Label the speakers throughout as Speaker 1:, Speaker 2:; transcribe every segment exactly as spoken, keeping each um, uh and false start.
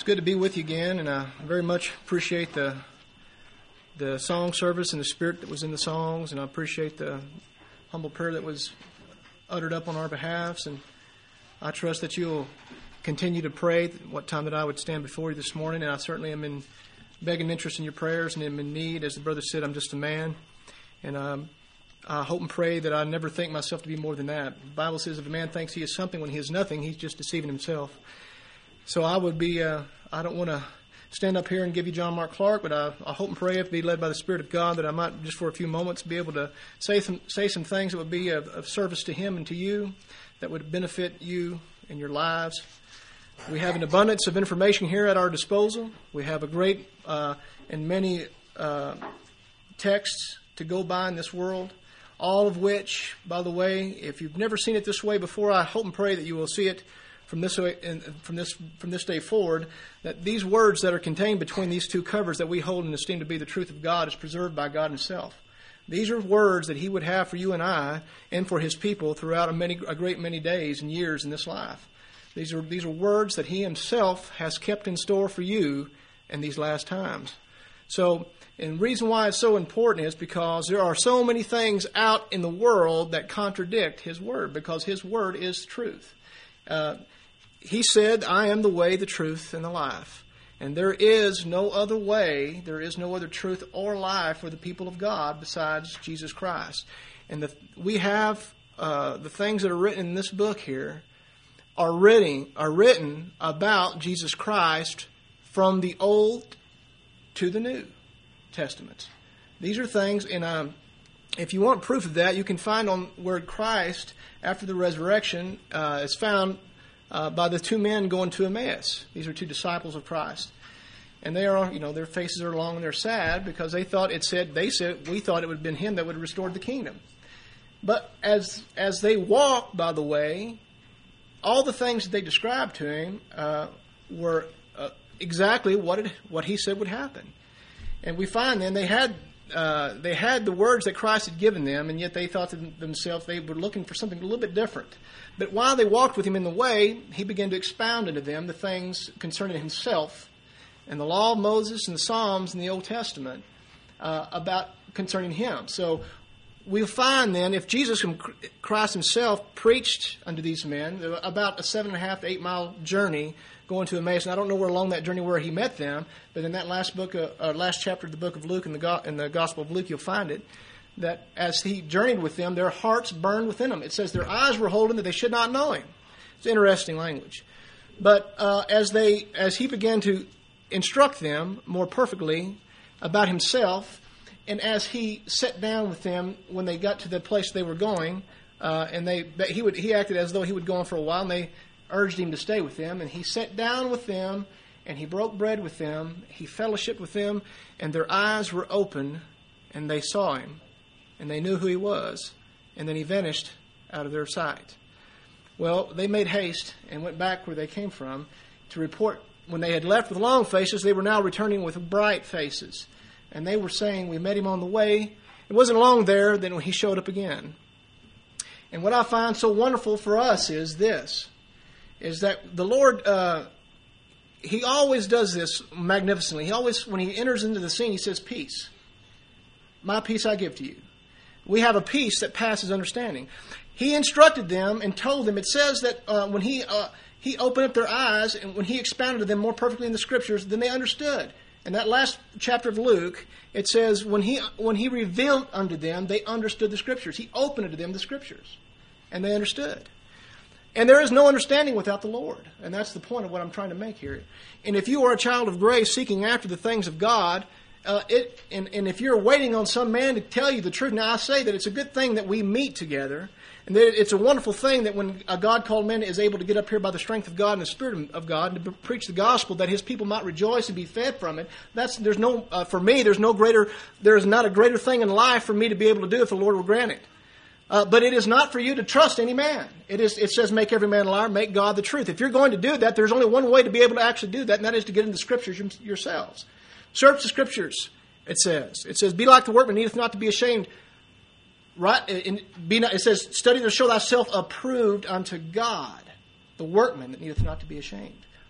Speaker 1: good to be with you again, and I very much appreciate the the song service and the spirit that was in the songs, and I appreciate the humble prayer that was uttered up on our behalfs, and I trust that you'll continue to pray what time that I would stand before you this morning, and I certainly am in begging interest in your prayers, and am in need. As the brother said, I'm just a man, and um, I hope and pray that I never think myself to be more than that. The Bible says if a man thinks he is something when he is nothing, he's just deceiving himself. So I would be, uh, I don't want to stand up here and give you John Mark Clark, but I, I hope and pray, if be led by the Spirit of God, that I might, just for a few moments, be able to say some, say some things that would be of, of service to him and to you, that would benefit you in your lives. We have an abundance of information here at our disposal. We have a great uh, and many uh, texts to go by in this world, all of which, by the way, if you've never seen it this way before, I hope and pray that you will see it from this way, from this from this day forward, that these words that are contained between these two covers that we hold and esteem to be the truth of God is preserved by God himself. These are words that he would have for you and I and for his people throughout a, many, a great many days and years in this life. These are, these are words that he himself has kept in store for you in these last times. So, and the reason why it's so important is because there are so many things out in the world that contradict his word, because his word is truth. Uh, he said, I am the way, the truth, and the life. And there is no other way, there is no other truth or life for the people of God besides Jesus Christ. And the, we have uh, the things that are written in this book here are written, are written about Jesus Christ from the Old to the New Testaments. These are things, and um, if you want proof of that, you can find on where Christ, after the resurrection, uh, is found uh, by the two men going to Emmaus. These are two disciples of Christ. And they are, you know, their faces are long and they're sad because they thought it said, they said, we thought it would have been him that would have restored the kingdom. But as as they walked, by the way, all the things that they described to him uh, were uh, exactly what it, what he said would happen. And we find then they had uh, they had the words that Christ had given them, and yet they thought to themselves they were looking for something a little bit different. But while they walked with him in the way, he began to expound unto them the things concerning himself and the law of Moses and the Psalms in the Old Testament uh, about concerning him. So we'll find then, if Jesus Christ himself preached unto these men about a seven and a half to eight mile journey going to Emmaus, and I don't know where along that journey where he met them, but in that last book, uh, uh, last chapter of the book of Luke, in the, Go- in the Gospel of Luke, you'll find it, that as he journeyed with them, their hearts burned within them. It says their eyes were holden that they should not know him. It's interesting language. But uh, as they, as he began to instruct them more perfectly about himself, and as he sat down with them when they got to the place they were going, uh, and they he would he acted as though he would go on for a while, and they urged him to stay with them, and he sat down with them, and he broke bread with them, he fellowshiped with them, and their eyes were open, and they saw him, and they knew who he was, and then he vanished out of their sight. Well, they made haste and went back where they came from to report. When they had left with long faces, they were now returning with bright faces. And they were saying, we met him on the way. It wasn't long there then when he showed up again. And what I find so wonderful for us is this, is that the Lord, uh, he always does this magnificently. He always, when he enters into the scene, he says, peace. My peace I give to you. We have a peace that passes understanding. He instructed them and told them, it says that uh, when he... Uh, He opened up their eyes, and when he expounded to them more perfectly in the Scriptures, then they understood. In that last chapter of Luke, it says, when he when he revealed unto them, they understood the Scriptures. He opened unto them the Scriptures, and they understood. And there is no understanding without the Lord. And that's the point of what I'm trying to make here. And if you are a child of grace seeking after the things of God, uh, it and, and if you're waiting on some man to tell you the truth, now I say that it's a good thing that we meet together. And it's a wonderful thing that when a God-called man is able to get up here by the strength of God and the Spirit of God and to preach the gospel, that his people might rejoice and be fed from it. That's there's no uh, for me. There's no greater. There is not a greater thing in life for me to be able to do if the Lord will grant it. Uh, but it is not for you to trust any man. It is. It says, "Make every man a liar, make God the truth." If you're going to do that, there's only one way to be able to actually do that, and that is to get into the Scriptures yourselves. Search the Scriptures. It says. It says, "Be like the workman, needeth not to be ashamed." Right, in, be not, it says, study to show thyself approved unto God, the workman that needeth not to be ashamed.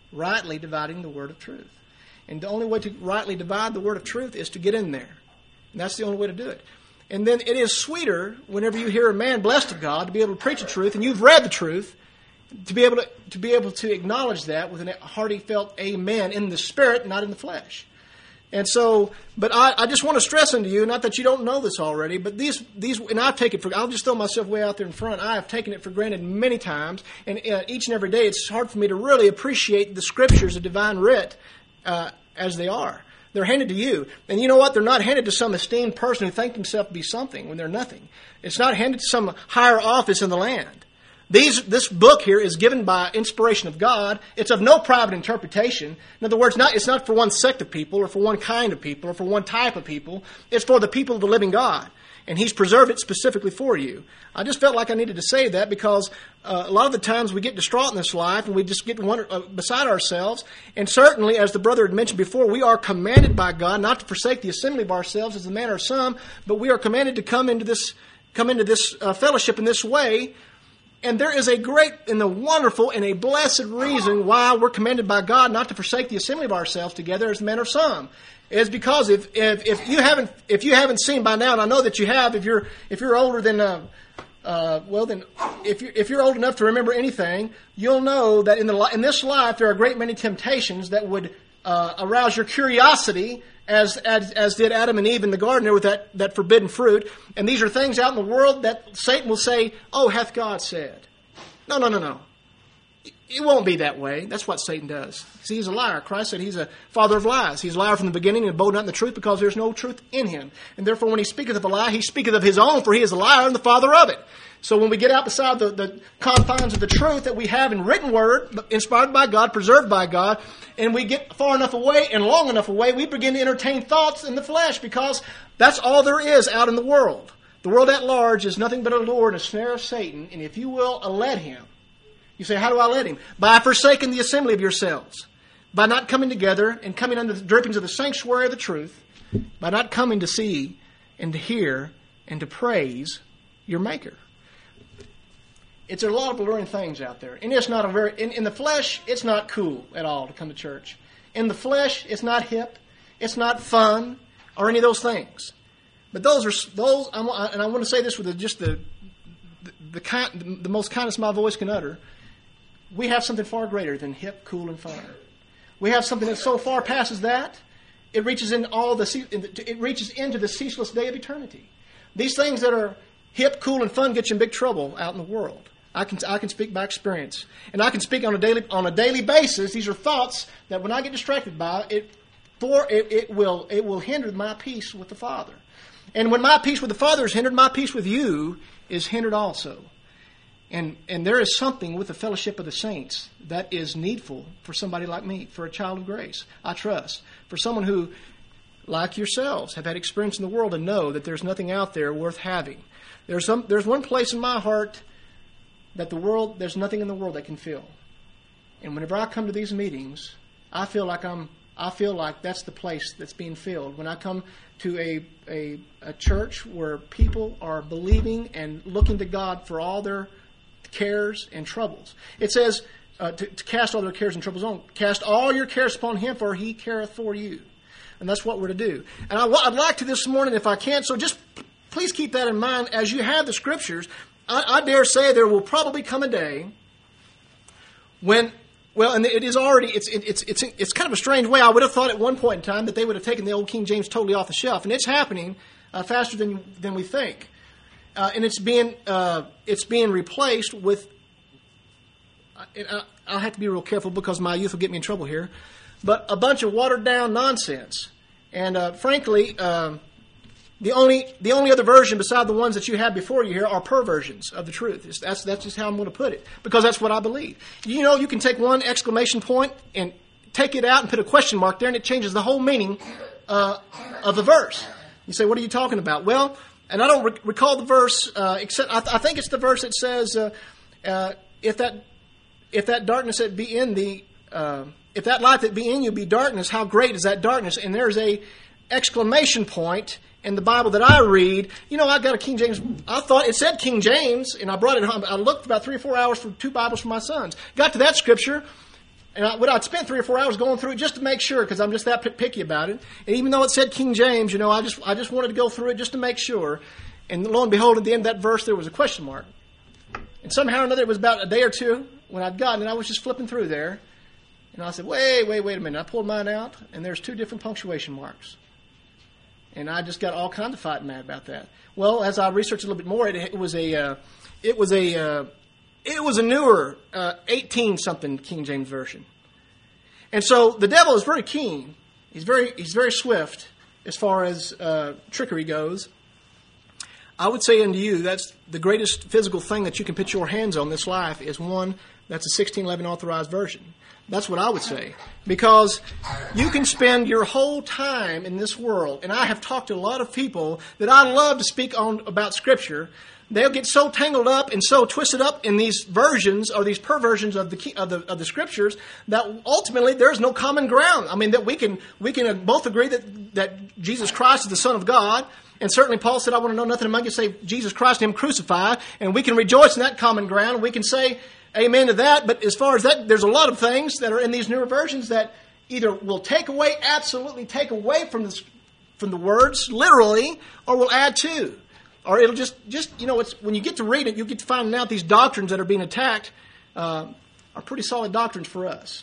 Speaker 1: rightly dividing the word of truth. And the only way to rightly divide the word of truth is to get in there. And that's the only way to do it. And then it is sweeter whenever you hear a man blessed of God to be able to preach the truth, and you've read the truth, to be able to, to be able to acknowledge that with a hearty felt amen in the spirit, not in the flesh. And so, but I, I just want to stress unto you, not that you don't know this already, but these, these, and I take it for, I'll just throw myself way out there in front. I have taken it for granted many times, and uh, each and every day it's hard for me to really appreciate the scriptures of divine writ uh, as they are. They're handed to you. And you know what? They're not handed to some esteemed person who thinks himself to be something when they're nothing. It's not handed to some higher office in the land. These, this book here is given by inspiration of God. It's of no private interpretation. In other words, not, it's not for one sect of people or for one kind of people or for one type of people. It's for the people of the living God. And He's preserved it specifically for you. I just felt like I needed to say that because uh, a lot of the times we get distraught in this life and we just get wonder, uh, beside ourselves. And certainly, as the brother had mentioned before, we are commanded by God not to forsake the assembly of ourselves as the manner of some, but we are commanded to come into this, come into this uh, fellowship in this way. And there is a great and a wonderful and a blessed reason why we're commanded by God not to forsake the assembly of ourselves together as the manner of some. Is because if, if if you haven't if you haven't seen by now, and I know that you have, if you're if you're older than uh, uh, well then if you if you're old enough to remember anything, you'll know that in the in this life there are a great many temptations that would uh, arouse your curiosity. As, as as did Adam and Eve in the garden there with that, that forbidden fruit. And these are things out in the world that Satan will say, oh, hath God said. No, no, no, no. It won't be that way. That's what Satan does. See, he's a liar. Christ said he's a father of lies. He's a liar from the beginning and abode not in the truth because there's no truth in him. And therefore when he speaketh of a lie, he speaketh of his own, for he is a liar and the father of it. So when we get out beside the, the confines of the truth that we have in written word, inspired by God, preserved by God, and we get far enough away and long enough away, we begin to entertain thoughts in the flesh because that's all there is out in the world. The world at large is nothing but a lure and a snare of Satan, and if you will, uh, let him. You say, how do I let him? By forsaking the assembly of yourselves, by not coming together and coming under the drippings of the sanctuary of the truth, by not coming to see and to hear and to praise your Maker. It's a lot of alluring things out there. And it's not a very, in, in the flesh, it's not cool at all to come to church. In the flesh, it's not hip, it's not fun, or any of those things. But those are, those, and I want to say this with the, just the, the, the, kind, the most kindness my voice can utter. We have something far greater than hip, cool, and fun. We have something that so far passes that, it reaches in all the, it reaches into the ceaseless day of eternity. These things that are hip, cool, and fun get you in big trouble out in the world. I can I can speak by experience, and I can speak on a daily on a daily basis. These are thoughts that when I get distracted by it, for it, it will it will hinder my peace with the Father. And when my peace with the Father is hindered, my peace with you is hindered also. And and there is something with the fellowship of the saints that is needful for somebody like me, for a child of grace, I trust, for someone who, like yourselves, have had experience in the world and know that there's nothing out there worth having. There's some there's one place in my heart that the world, there's nothing in the world that can fill. And whenever I come to these meetings, I feel like I'm, I feel like that's the place that's being filled. When I come to a, a, a church where people are believing and looking to God for all their cares and troubles. It says uh, to, to cast all their cares and troubles on. Cast all your cares upon Him, for He careth for you. And that's what we're to do. And I, I'd like to this morning, if I can, so just please keep that in mind as you have the Scriptures. I, I dare say there will probably come a day when, well, and it is already, it's it's it's it's kind of a strange way. I would have thought at one point in time that they would have taken the old King James totally off the shelf, and it's happening uh, faster than than we think, uh, and it's being uh, it's being replaced with. Uh, I'll have to be real careful because my youth will get me in trouble here, but a bunch of watered down nonsense, and uh, frankly. Uh, The only the only other version beside the ones that you have before you here are perversions of the truth. It's, that's that's just how I'm going to put it, because that's what I believe. You know, you can take one exclamation point and take it out and put a question mark there, and it changes the whole meaning uh, of the verse. You say, what are you talking about? Well, and I don't re- recall the verse, uh, except I, th- I think it's the verse that says, uh, uh, if that if that darkness that be in thee, uh, if that light that be in you be darkness, how great is that darkness? And there's a exclamation point in the Bible that I read. You know, I got a King James. I thought it said King James, and I brought it home. I looked about three or four hours for two Bibles for my sons. Got to that scripture, and I, would I'd spend three or four hours going through it just to make sure, because I'm just that picky about it. And even though it said King James, you know, I just I just wanted to go through it just to make sure. And lo and behold, at the end of that verse, there was a question mark. And somehow or another, it was about a day or two when I'd gotten it. I was just flipping through there. And I said, wait, wait, wait a minute. I pulled mine out, and there's two different punctuation marks. And I just got all kinds of fighting mad about that. Well, as I researched a little bit more, it, it was a, uh, it was a, uh, it was a newer uh, eighteen something King James version. And so the devil is very keen. He's very, he's very swift as far as uh, trickery goes. I would say unto you, that's the greatest physical thing that you can put your hands on this life is one that's a sixteen eleven authorized version. That's what I would say. Because you can spend your whole time in this world, and I have talked to a lot of people that I love to speak on about Scripture. They'll get so tangled up and so twisted up in these versions or these perversions of the key, of the of the Scriptures that ultimately there's no common ground. I mean, that we can we can both agree that that Jesus Christ is the Son of God. And certainly Paul said, I want to know nothing among you save Jesus Christ and Him crucified. And we can rejoice in that common ground. We can say amen to that. But as far as that, there's a lot of things that are in these newer versions that either will take away, absolutely take away from the, from the words, literally, or will add to. Or it'll just, just you know, it's when you get to read it, you'll get to find out these doctrines that are being attacked uh, are pretty solid doctrines for us.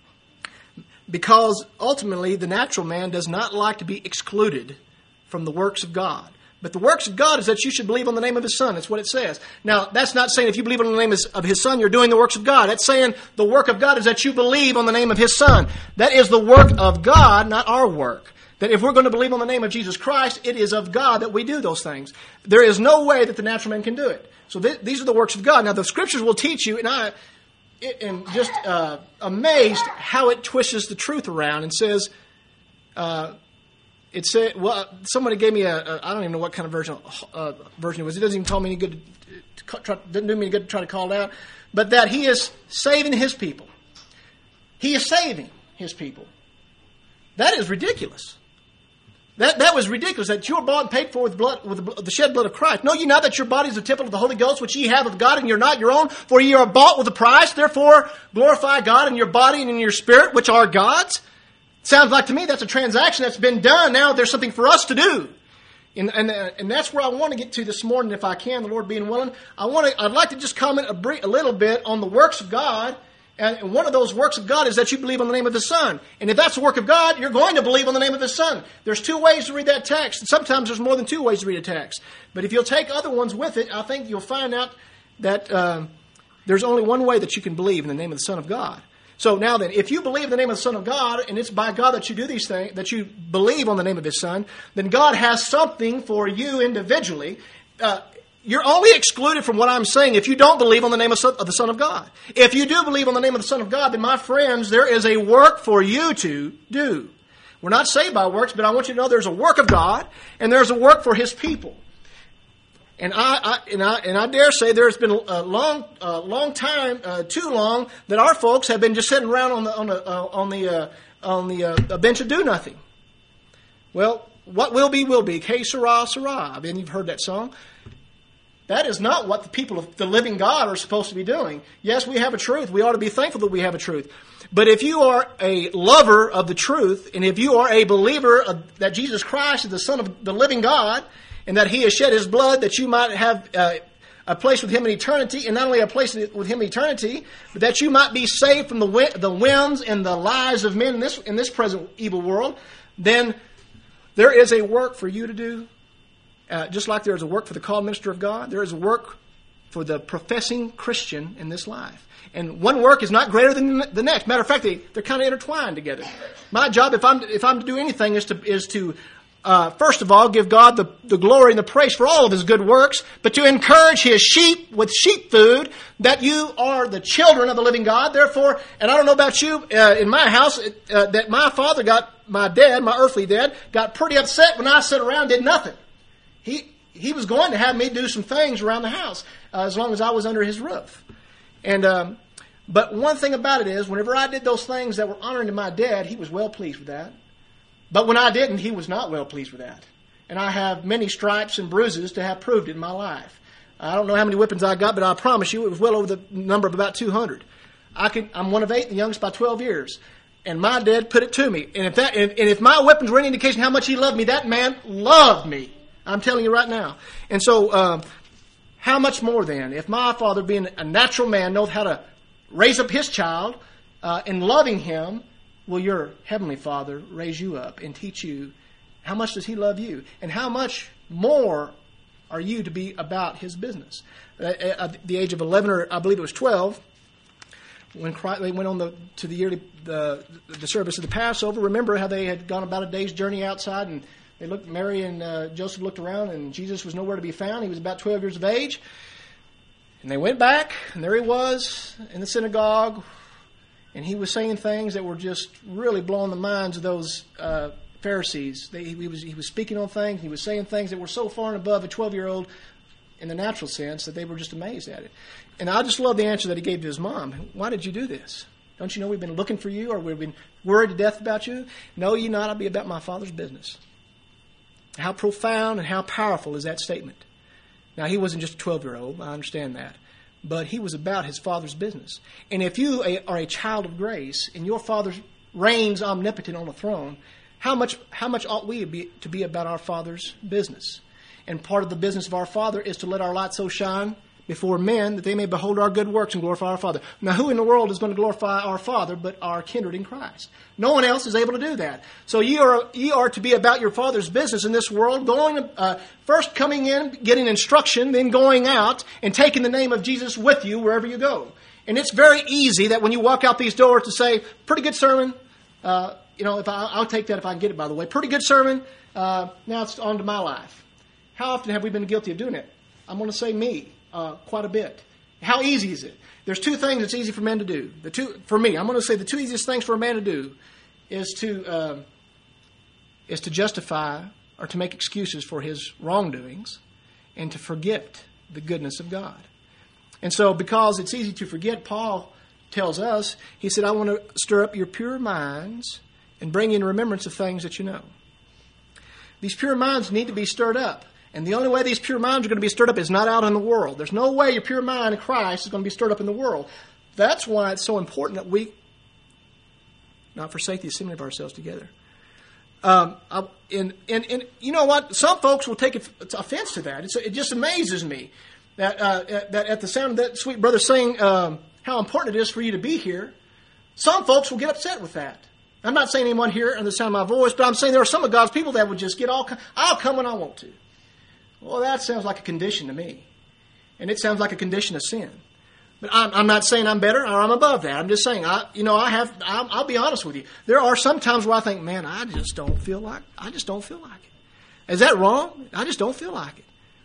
Speaker 1: Because ultimately, the natural man does not like to be excluded from the works of God. But the works of God is that you should believe on the name of His Son. That's what it says. Now, that's not saying if you believe on the name of His Son, you're doing the works of God. That's saying the work of God is that you believe on the name of His Son. That is the work of God, not our work. That if we're going to believe on the name of Jesus Christ, it is of God that we do those things. There is no way that the natural man can do it. So th- these are the works of God. Now, the Scriptures will teach you, and I am just uh, amazed how it twists the truth around and says, uh, It said, well, somebody gave me a, a, I don't even know what kind of version uh, version it was. It doesn't even tell me any good, to, try, doesn't do me any good to try to call it out. But that He is saving His people. He is saving His people. That is ridiculous. That that was ridiculous. That you are bought and paid for with blood, with the, the shed blood of Christ. Know ye not that your body is a temple of the Holy Ghost, which ye have of God, and you're not your own? For ye are bought with a price. Therefore, glorify God in your body and in your spirit, which are God's. Sounds like to me that's a transaction that's been done. Now there's something for us to do. And, and, and that's where I want to get to this morning, if I can, the Lord being willing. I want to, I'd like to just comment a, brief, a little bit on the works of God. And one of those works of God is that you believe on the name of His Son. And if that's the work of God, you're going to believe on the name of His Son. There's two ways to read that text. And sometimes there's more than two ways to read a text. But if you'll take other ones with it, I think you'll find out that um, there's only one way that you can believe in the name of the Son of God. So now then, if you believe in the name of the Son of God, and it's by God that you do these things, that you believe on the name of His Son, then God has something for you individually. Uh, you're only excluded from what I'm saying if you don't believe on the name of, son, of the Son of God. If you do believe on the name of the Son of God, then my friends, there is a work for you to do. We're not saved by works, but I want you to know there's a work of God, and there's a work for His people. And I, I and I and I dare say there's been a long, uh, long time, uh, too long, that our folks have been just sitting around on the on the uh, on the uh, on the uh, bench of do nothing. Well, what will be will be. Que sera, sera. I mean, you've heard that song. That is not what the people of the living God are supposed to be doing. Yes, we have a truth. We ought to be thankful that we have a truth. But if you are a lover of the truth, and if you are a believer of, that Jesus Christ is the Son of the living God, and that He has shed His blood that you might have uh, a place with Him in eternity, and not only a place with Him in eternity, but that you might be saved from the the whims and the lies of men in this in this present evil world, then there is a work for you to do. Uh, just like there is a work for the called minister of God, there is a work for the professing Christian in this life. And one work is not greater than the next. Matter of fact, they, they're kind of intertwined together. My job, if I'm if I'm to do anything, is to is to Uh, first of all, give God the, the glory and the praise for all of His good works, but to encourage His sheep with sheep food, that you are the children of the living God. Therefore, and I don't know about you, uh, in my house, uh, that my father got, my dad, my earthly dad, got pretty upset when I sat around and did nothing. He he was going to have me do some things around the house, uh, as long as I was under his roof. And um, but one thing about it is, whenever I did those things that were honoring to my dad, he was well pleased with that. But when I didn't, he was not well pleased with that. And I have many stripes and bruises to have proved it in my life. I don't know how many whippings I got, but I promise you it was well over the number of about two hundred. I can, I'm one of eight, the youngest by twelve years. And my dad put it to me. And if that, and, and if my weapons were any indication how much he loved me, that man loved me. I'm telling you right now. And so, um, how much more then, if my father, being a natural man, knows how to raise up his child uh, and loving him, will your heavenly Father raise you up and teach you how much does he love you? And how much more are you to be about his business? At the age of eleven, or I believe it was twelve, when Christ, they went on the, to the yearly the, the service of the Passover, remember how they had gone about a day's journey outside, and they looked. Mary and uh, Joseph looked around, and Jesus was nowhere to be found. He was about twelve years of age, and they went back, and there he was in the synagogue, and he was saying things that were just really blowing the minds of those uh, Pharisees. They, he was he was speaking on things. He was saying things that were so far and above a twelve-year-old in the natural sense that they were just amazed at it. And I just love the answer that he gave to his mom. Why did you do this? Don't you know we've been looking for you, or we've been worried to death about you? Know ye not, I'll be about my Father's business. How profound and how powerful is that statement? Now, he wasn't just a twelve-year-old. I understand that. But he was about his Father's business. And if you are a child of grace and your Father reigns omnipotent on the throne, how much how much ought we be, to be about our Father's business? And part of the business of our Father is to let our light so shine before men that they may behold our good works and glorify our Father. Now, who in the world is going to glorify our Father but our kindred in Christ? No one else is able to do that. So ye are, ye are to be about your Father's business in this world, going uh, first coming in, getting instruction, then going out and taking the name of Jesus with you wherever you go. And it's very easy that when you walk out these doors to say, pretty good sermon. Uh, you know, if I, I'll take that if I can get it, by the way. Pretty good sermon. Uh, now it's on to my life. How often have we been guilty of doing it? I'm going to say me. Uh, quite a bit. How easy is it? There's two things that's easy for men to do. The two, for me, I'm going to say the two easiest things for a man to do is to uh, is to justify or to make excuses for his wrongdoings and to forget the goodness of God. And so, because it's easy to forget, Paul tells us, he said, I want to stir up your pure minds and bring in remembrance of things that you know. These pure minds need to be stirred up. And the only way these pure minds are going to be stirred up is not out in the world. There's no way your pure mind in Christ is going to be stirred up in the world. That's why it's so important that we not forsake the assembly of ourselves together. Um, I, and, and, and you know what? Some folks will take offense to that. It's, it just amazes me that, uh, that at the sound of that sweet brother saying um, how important it is for you to be here, some folks will get upset with that. I'm not saying anyone here on the sound of my voice, but I'm saying there are some of God's people that would just get all, I'll come when I want to. Well, that sounds like a condition to me. And it sounds like a condition of sin. But I'm, I'm not saying I'm better or I'm above that. I'm just saying, I, you know, I have, I'll, I'll be honest with you. There are some times where I think, man, I just don't feel like, I just don't feel like it. Is that wrong? I just don't feel like it.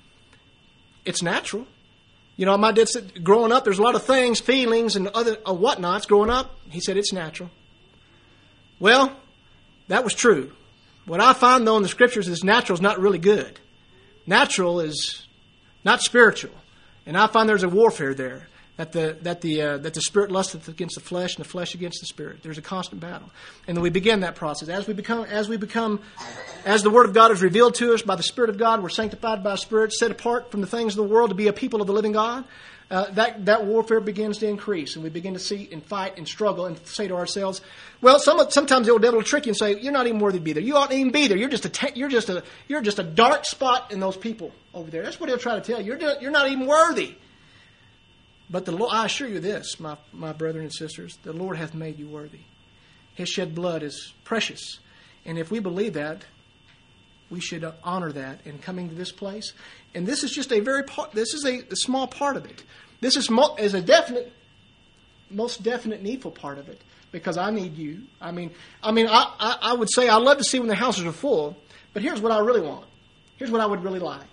Speaker 1: It's natural. You know, my dad said, growing up, there's a lot of things, feelings and other uh, whatnots growing up. He said, it's natural. Well, that was true. What I find, though, in the Scriptures is natural is not really good. Natural is not spiritual, and I find there's a warfare there. That the that the uh, that the spirit lusteth against the flesh, and the flesh against the spirit. There's a constant battle, and then we begin that process as we become as we become as the Word of God is revealed to us by the Spirit of God. We're sanctified by Spirit, set apart from the things of the world to be a people of the living God. Uh, that that warfare begins to increase, and we begin to see and fight and struggle and say to ourselves, well, some, sometimes the old devil will trick you and say, you're not even worthy to be there. You oughtn't even be there. You're just a te- you're just a you're just a dark spot in those people over there. That's what he'll try to tell you. You're just, you're not even worthy. But the Lord, I assure you this, my my brethren and sisters, the Lord hath made you worthy. His shed blood is precious, and if we believe that, we should honor that in coming to this place. And this is just a very part. This is a, a small part of it. This is, mo- is a definite, most definite, needful part of it, because I need you. I mean, I mean, I, I, I would say I love to see when the houses are full, but here's what I really want. Here's what I would really like,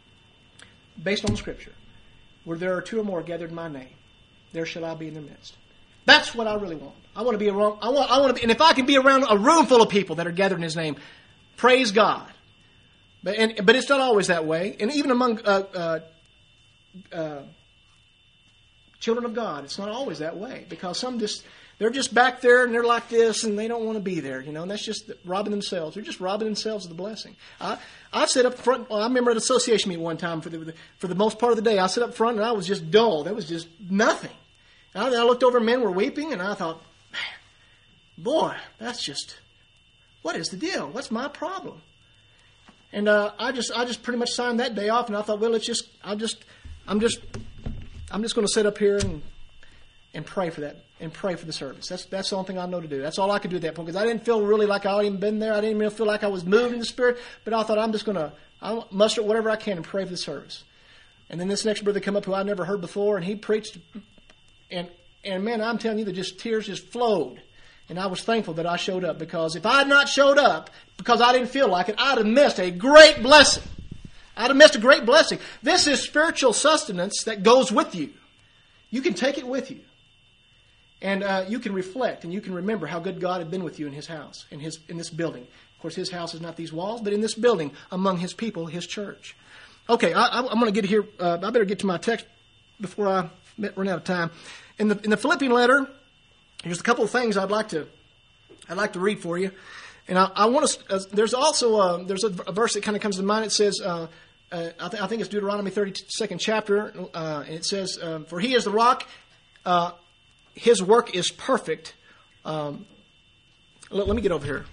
Speaker 1: based on the Scripture, where there are two or more gathered in my name, there shall I be in their midst. That's what I really want. I want to be around. I want. I want to be, and if I can be around a room full of people that are gathered in His name, praise God. But and but it's not always that way, and even among uh, uh, uh, children of God, it's not always that way, because some just they're just back there and they're like this and they don't want to be there, you know, and that's just robbing themselves. They're just robbing themselves of the blessing. I I sit up front. Well, I remember at an association meeting one time for the for the most part of the day, I sit up front and I was just dull. There was just nothing. And I, I looked over, men were weeping, and I thought, man, boy, that's just, what is the deal? What's my problem? And uh, I just I just pretty much signed that day off, and I thought, well, it's just, I'm just, I'm just, I'm just going to sit up here and and pray for that, and pray for the service. That's that's the only thing I know to do. That's all I could do at that point, because I didn't feel really like I had even been there. I didn't even feel like I was moved in the Spirit, but I thought I'm just going to I'll muster whatever I can and pray for the service. And then this next brother come up who I'd never heard before, and he preached, and and man, I'm telling you, that just tears just flowed. And I was thankful that I showed up, because if I had not showed up because I didn't feel like it, I'd have missed a great blessing. I'd have missed a great blessing. This is spiritual sustenance that goes with you. You can take it with you. And uh, you can reflect and you can remember how good God had been with you in His house, in His in this building. Of course, His house is not these walls, but in this building, among His people, His church. Okay, I, I'm going to get here. Uh, I better get to my text before I run out of time. In the in the Philippian letter, here's a couple of things I'd like to I'd like to read for you. And I, I want to. Uh, there's also a, there's a, a verse that kind of comes to mind. It says, uh, uh, I, th- I think it's Deuteronomy thirty-second chapter, uh, and it says, um, "For He is the rock; uh, His work is perfect." Um, let, let me get over here.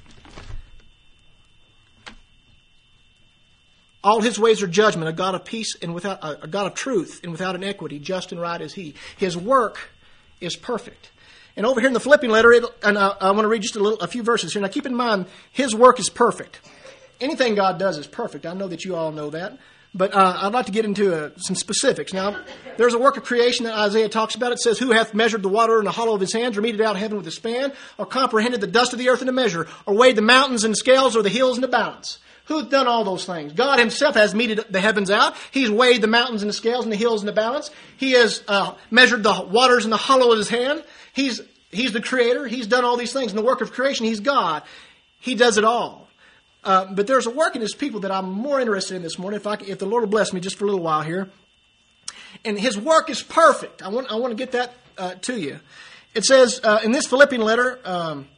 Speaker 1: All His ways are judgment, a God of peace and without uh, a God of truth and without inequity, just and right is He. His work is perfect. And over here in the Philippian letter, it, and I, I want to read just a little, a few verses here. Now, keep in mind, His work is perfect. Anything God does is perfect. I know that you all know that. But uh, I'd like to get into uh, some specifics. Now, there's a work of creation that Isaiah talks about. It says, "Who hath measured the water in the hollow of His hands, or meted out heaven with a span, or comprehended the dust of the earth in a measure, or weighed the mountains in scales, or the hills in a balance?" Who's done all those things? God Himself has meted the heavens out. He's weighed the mountains in the scales and the hills in the balance. He has uh, measured the waters in the hollow of His hand. He's He's the Creator. He's done all these things. In the work of creation, He's God. He does it all. Uh, but there's a work in His people that I'm more interested in this morning, if I can, if the Lord will bless me just for a little while here. And His work is perfect. I want I want to get that uh, to you. It says uh, in this Philippian letter, um,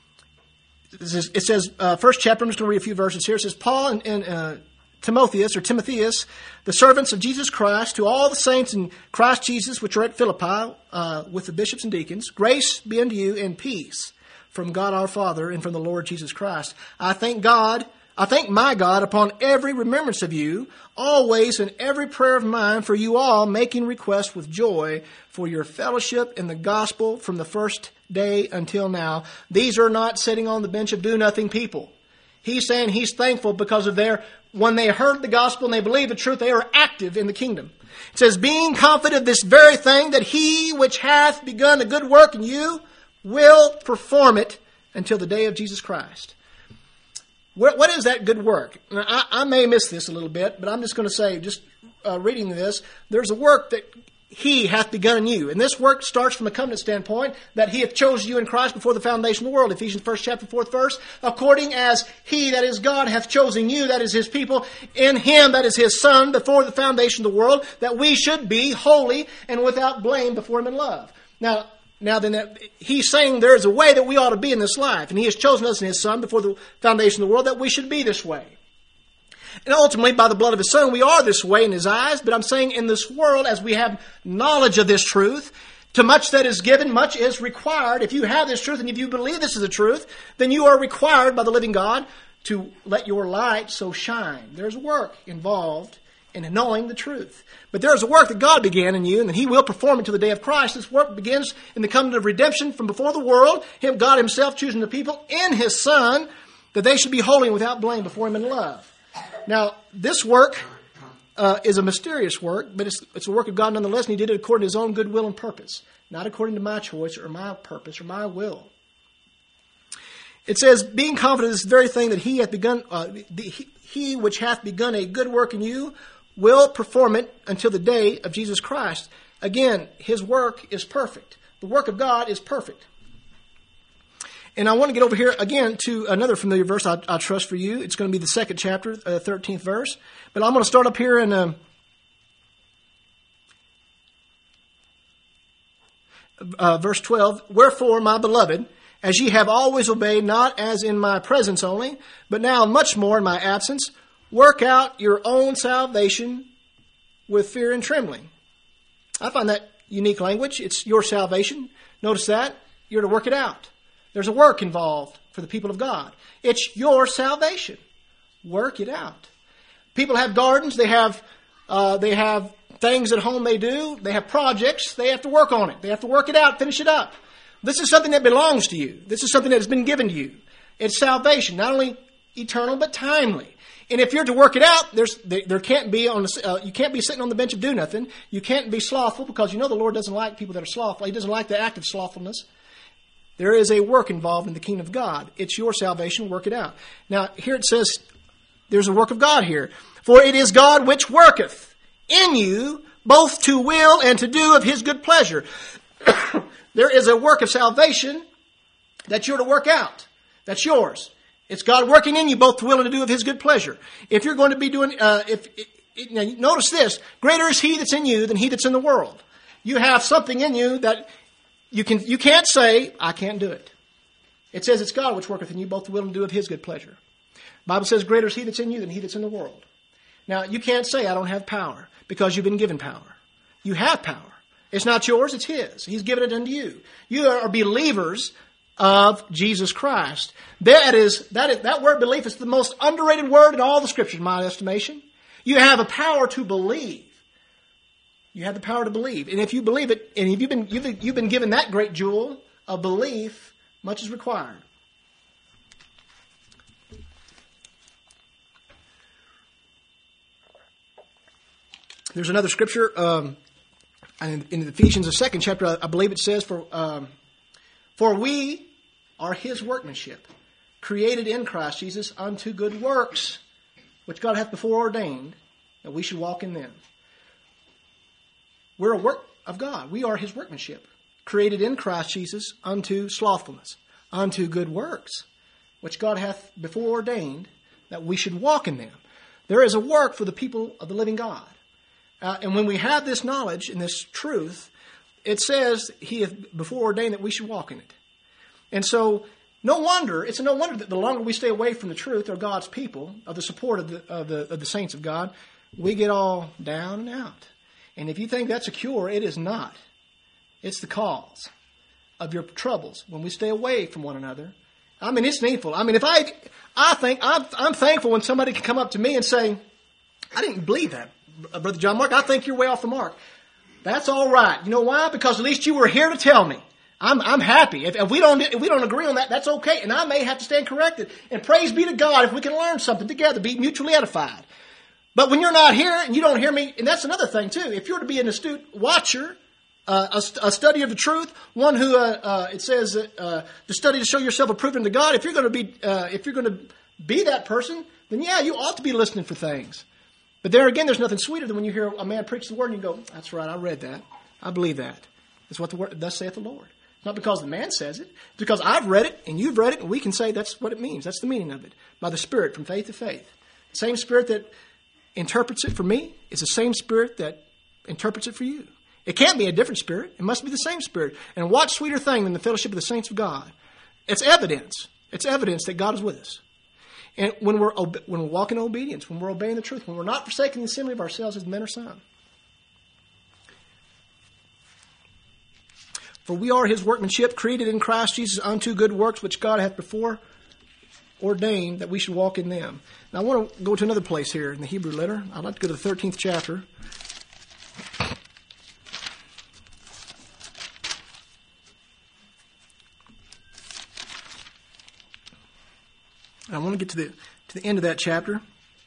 Speaker 1: it says, uh, first chapter, I'm just going to read a few verses here. It says, "Paul and, and uh, Timotheus, or Timotheus, the servants of Jesus Christ, to all the saints in Christ Jesus, which are at Philippi, uh, with the bishops and deacons, grace be unto you and peace from God our Father and from the Lord Jesus Christ. I thank God, I thank my God upon every remembrance of you, always in every prayer of mine for you all, making request with joy for your fellowship in the gospel from the first day until now." These are not sitting on the bench of do-nothing people. He's saying he's thankful because of their, when they heard the gospel and they believed the truth, they are active in the kingdom. It says, "Being confident of this very thing, that He which hath begun a good work in you will perform it until the day of Jesus Christ." What is that good work? Now, I, I may miss this a little bit, but I'm just going to say, just uh, reading this, there's a work that He hath begun in you. And this work starts from a covenant standpoint, that He hath chosen you in Christ before the foundation of the world. Ephesians first chapter, fourth verse. "According as He, that is God, hath chosen you, that is His people, in Him, that is His Son, before the foundation of the world, that we should be holy and without blame before Him in love." Now, Now then, that, He's saying there is a way that we ought to be in this life. And He has chosen us in His Son before the foundation of the world that we should be this way. And ultimately, by the blood of His Son, we are this way in His eyes. But I'm saying in this world, as we have knowledge of this truth, to much that is given, much is required. If you have this truth and if you believe this is the truth, then you are required by the living God to let your light so shine. There's work involved in knowing the truth. But there is a work that God began in you, and that He will perform it to the day of Christ. This work begins in the covenant of redemption from before the world, Him, God Himself choosing the people in His Son, that they should be holy and without blame before Him in love. Now, this work uh, is a mysterious work, but it's, it's a work of God nonetheless, and He did it according to His own good will and purpose, not according to my choice or my purpose or my will. It says, "Being confident of this very thing, that He hath begun, uh, the, he, he which hath begun a good work in you will perform it until the day of Jesus Christ." Again, His work is perfect. The work of God is perfect. And I want to get over here again to another familiar verse I, I trust for you. It's going to be the second chapter, uh, thirteenth verse. But I'm going to start up here in um, uh, verse twelve. "Wherefore, my beloved, as ye have always obeyed, not as in my presence only, but now much more in my absence, work out your own salvation with fear and trembling." I find that unique language. It's your salvation. Notice that. You're to work it out. There's a work involved for the people of God. It's your salvation. Work it out. People have gardens. They have, uh, they have things at home they do. They have projects. They have to work on it. They have to work it out, finish it up. This is something that belongs to you. This is something that has been given to you. It's salvation, not only eternal but timely. And if you're to work it out, there's there, there can't be on the, uh, you can't be sitting on the bench and do nothing. You can't be slothful, because you know the Lord doesn't like people that are slothful. He doesn't like the act of slothfulness. There is a work involved in the kingdom of God. It's your salvation. Work it out. Now here it says there's a work of God here. For it is God which worketh in you both to will and to do of his good pleasure. There is a work of salvation that you're to work out. That's yours. It's God working in you both to will and to do of his good pleasure. If you're going to be doing, uh, if it, it, now notice this, greater is he that's in you than he that's in the world. You have something in you that you can, you can't say, I can't do it. It says it's God which worketh in you both to will and to do of his good pleasure. The Bible says greater is he that's in you than he that's in the world. Now, you can't say I don't have power, because you've been given power. You have power. It's not yours, it's his. He's given it unto you. You are believers of Jesus Christ. That is, that is, that word belief is the most underrated word in all the Scriptures, in my estimation. You have a power to believe. You have the power to believe. And if you believe it, and if you've been, you've, you've been given that great jewel of belief, much is required. There's another scripture, um, in, in Ephesians, the second chapter, I believe it says, for, um, for we are his workmanship, created in Christ Jesus unto good works, which God hath before ordained, that we should walk in them. We're a work of God. We are his workmanship, created in Christ Jesus unto slothfulness, unto good works, which God hath before ordained, that we should walk in them. There is a work for the people of the living God. Uh, and when we have this knowledge and this truth, it says he hath before ordained that we should walk in it. And so, no wonder, it's no wonder that the longer we stay away from the truth or God's people, of the support of the, of the, of the saints of God, we get all down and out. And if you think that's a cure, it is not. It's the cause of your troubles when we stay away from one another. I mean, it's needful. I mean, if I, I think, I'm, I'm thankful when somebody can come up to me and say, I didn't believe that, Brother John Mark. I think you're way off the mark. That's all right. You know why? Because at least you were here to tell me. I'm, I'm happy. If, if we don't, if we don't agree on that, that's okay. And I may have to stand corrected. And praise be to God if we can learn something together, be mutually edified. But when you're not here and you don't hear me, and that's another thing too. If you're to be an astute watcher, uh, a, a study of the truth, one who uh, uh, it says uh, to study to show yourself approved unto God. If you're going to be, uh, if you're going to be that person, then yeah, you ought to be listening for things. But there again, there's nothing sweeter than when you hear a man preach the word and you go, "That's right, I read that. I believe that. That's what the word thus saith the Lord." Not because the man says it. It's because I've read it and you've read it, and we can say that's what it means. That's the meaning of it. By the Spirit, from faith to faith. The same Spirit that interprets it for me is the same Spirit that interprets it for you. It can't be a different Spirit. It must be the same Spirit. And what sweeter thing than the fellowship of the saints of God? It's evidence. It's evidence that God is with us. And when we're obe- when we're walking in obedience, when we're obeying the truth, when we're not forsaking the assembly of ourselves as men or sons. For we are his workmanship, created in Christ Jesus unto good works, which God hath before ordained that we should walk in them. Now I want to go to another place here in the Hebrew letter. I'd like to go to the thirteenth chapter. And I want to get to the to the end of that chapter.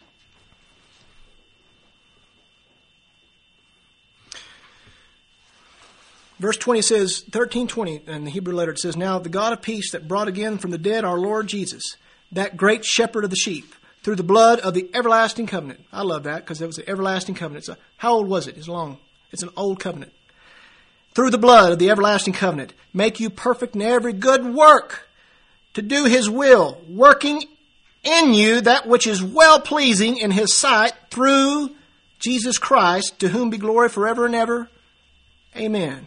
Speaker 1: Verse twenty says, thirteen twenty in the Hebrew letter, it says, "Now the God of peace that brought again from the dead our Lord Jesus, that great shepherd of the sheep, through the blood of the everlasting covenant." I love that because it was an everlasting covenant. It's a, how old was it? It's long. It's an old covenant. "Through the blood of the everlasting covenant, make you perfect in every good work, to do his will, working in you that which is well-pleasing in his sight, through Jesus Christ, to whom be glory forever and ever. Amen."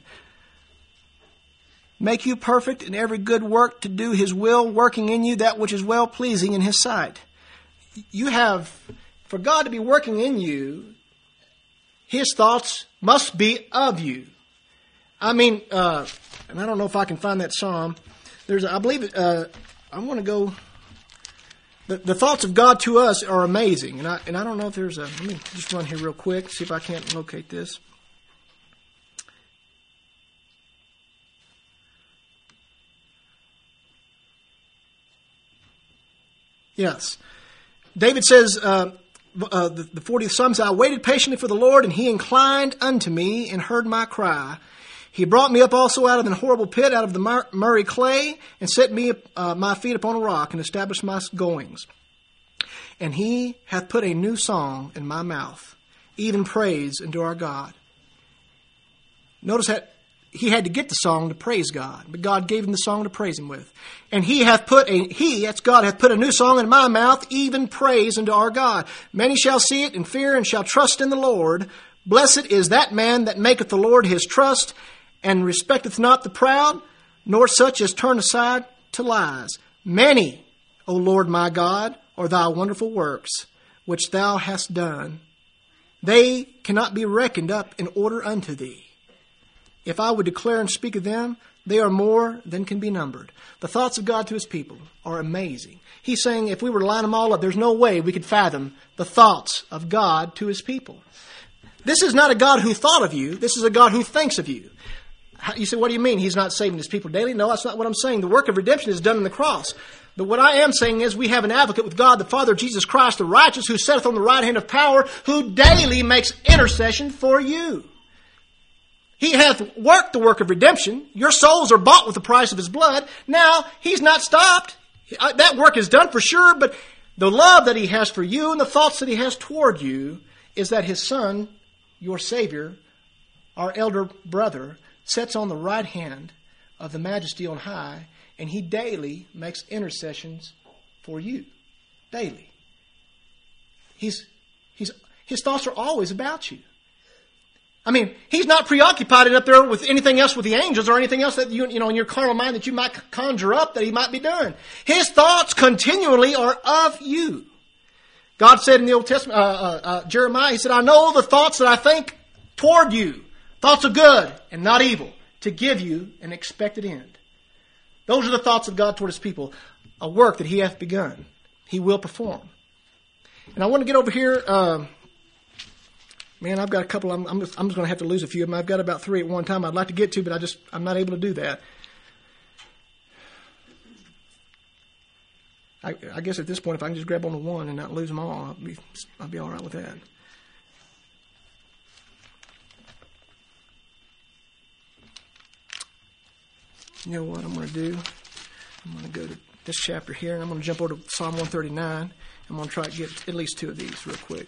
Speaker 1: Make you perfect in every good work, to do his will, working in you that which is well-pleasing in his sight. You have, for God to be working in you, his thoughts must be of you. I mean, uh, and I don't know if I can find that psalm. There's, a, I believe, uh, I want to go. The, the thoughts of God to us are amazing, and I and I don't know if there's a. Let me just run here real quick, see if I can't locate this. Yes, David says. Uh, Uh, the, the fortieth Psalm says, I waited patiently for the Lord, and he inclined unto me and heard my cry. He brought me up also out of an horrible pit, out of the mur- murray clay, and set me uh, my feet upon a rock, and established my goings. And he hath put a new song in my mouth, even praise unto our God. Notice that he had to get the song to praise God, but God gave him the song to praise him with. And he hath put a, he, that's God, hath put a new song in my mouth, even praise unto our God. Many shall see it and fear and shall trust in the Lord. Blessed is that man that maketh the Lord his trust and respecteth not the proud, nor such as turn aside to lies. Many, O Lord my God, are thy wonderful works, which thou hast done. They cannot be reckoned up in order unto thee. If I would declare and speak of them, they are more than can be numbered. The thoughts of God to his people are amazing. He's saying if we were to line them all up, there's no way we could fathom the thoughts of God to his people. This is not a God who thought of you. This is a God who thinks of you. You say, what do you mean he's not saving his people daily? No, that's not what I'm saying. The work of redemption is done on the cross. But what I am saying is we have an advocate with God, the Father, Jesus Christ, the righteous, who sitteth on the right hand of power, who daily makes intercession for you. He hath worked the work of redemption. Your souls are bought with the price of his blood. Now, he's not stopped. That work is done for sure, but the love that he has for you and the thoughts that he has toward you is that his Son, your Savior, our elder brother, sits on the right hand of the Majesty on high, and he daily makes intercessions for you. Daily. He's, he's, his thoughts are always about you. I mean, he's not preoccupied up there with anything else with the angels or anything else that you, you know, in your carnal mind that you might conjure up that he might be doing. His thoughts continually are of you. God said in the Old Testament, uh, uh, uh, Jeremiah, he said, I know the thoughts that I think toward you, thoughts of good and not evil, to give you an expected end. Those are the thoughts of God toward his people, a work that he hath begun. He will perform. And I want to get over here. Um, Man, I've got a couple. I'm, I'm just, I'm just going to have to lose a few of them. I've got about three at one time I'd like to get to, but I just, I'm not able to do that. I, I guess at this point, if I can just grab on to one and not lose them all, I'll be, I'll be all right with that. You know what I'm going to do? I'm going to go to this chapter here, and I'm going to jump over to Psalm one thirty-nine. I'm going to try to get at least two of these real quick.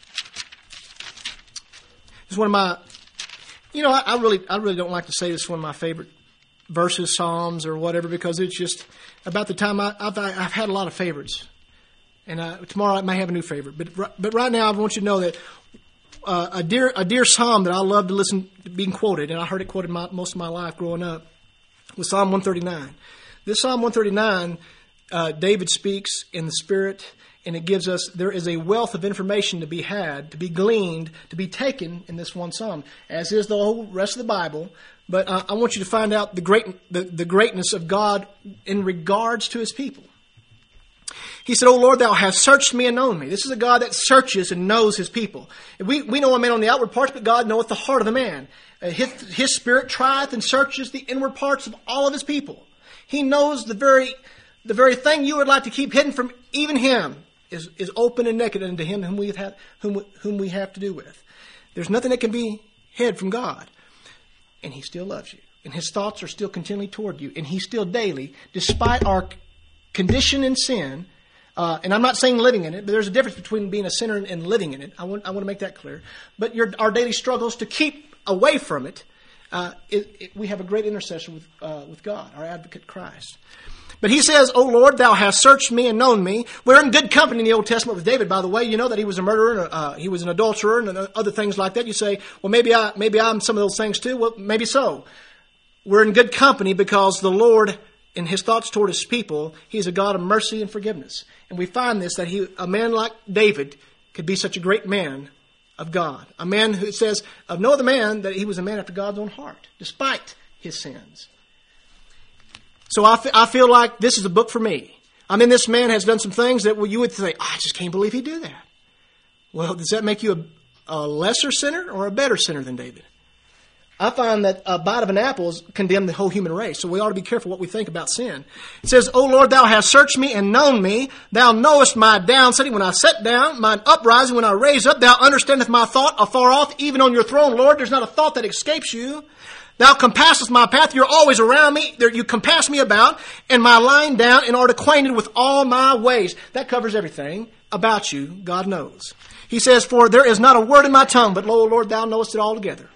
Speaker 1: It's one of my, you know, I, I really, I really don't like to say this is one of my favorite verses, psalms, or whatever, because it's just about the time I, I've, I've had a lot of favorites, and uh, tomorrow I may have a new favorite. But but right now I want you to know that uh, a dear a dear psalm that I love to listen to being quoted, and I heard it quoted my, most of my life growing up, was Psalm one thirty-nine. This Psalm one thirty-nine, uh, David speaks in the Spirit. And it gives us, there is a wealth of information to be had, to be gleaned, to be taken in this one psalm, as is the whole rest of the Bible. But uh, I want you to find out the great, the, the greatness of God in regards to his people. He said, O Lord, thou hast searched me and known me. This is a God that searches and knows his people. We, we know a man on the outward parts, but God knoweth the heart of the man. Uh, his, his Spirit trieth and searches the inward parts of all of his people. He knows the very, the very thing you would like to keep hidden from even him. Is, is open and naked unto him whom we have had, whom, whom we have to do with. There's nothing that can be hid from God. And he still loves you. And his thoughts are still continually toward you. And he still daily, despite our condition in sin, uh, and I'm not saying living in it, but there's a difference between being a sinner and, and living in it. I want, I want to make that clear. But your, our daily struggles to keep away from it, uh, it, it we have a great intercession with, uh, with God, our advocate Christ. But he says, O Lord, thou hast searched me and known me. We're in good company in the Old Testament with David, by the way. You know that he was a murderer, and uh, he was an adulterer, and other things like that. You say, well, maybe, I, maybe I'm some of those things too. Well, maybe so. We're in good company because the Lord, in his thoughts toward his people, he's a God of mercy and forgiveness. And we find this, that he, a man like David could be such a great man of God. A man who says of no other man that he was a man after God's own heart, despite his sins. So I, f- I feel like this is a book for me. I mean, this man has done some things that you would say, oh, I just can't believe he'd do that. Well, does that make you a, a lesser sinner or a better sinner than David? I find that a bite of an apple has condemned the whole human race, so we ought to be careful what we think about sin. It says, O Lord, thou hast searched me and known me. Thou knowest my downsitting when I sat down, mine uprising when I raise up. Thou understandest my thought afar off, even on your throne, Lord. There's not a thought that escapes you. Thou compassest my path. You're always around me. You compass me about, and my lying down, and art acquainted with all my ways. That covers everything about you. God knows. He says, for there is not a word in my tongue, but lo, Lord, thou knowest it altogether.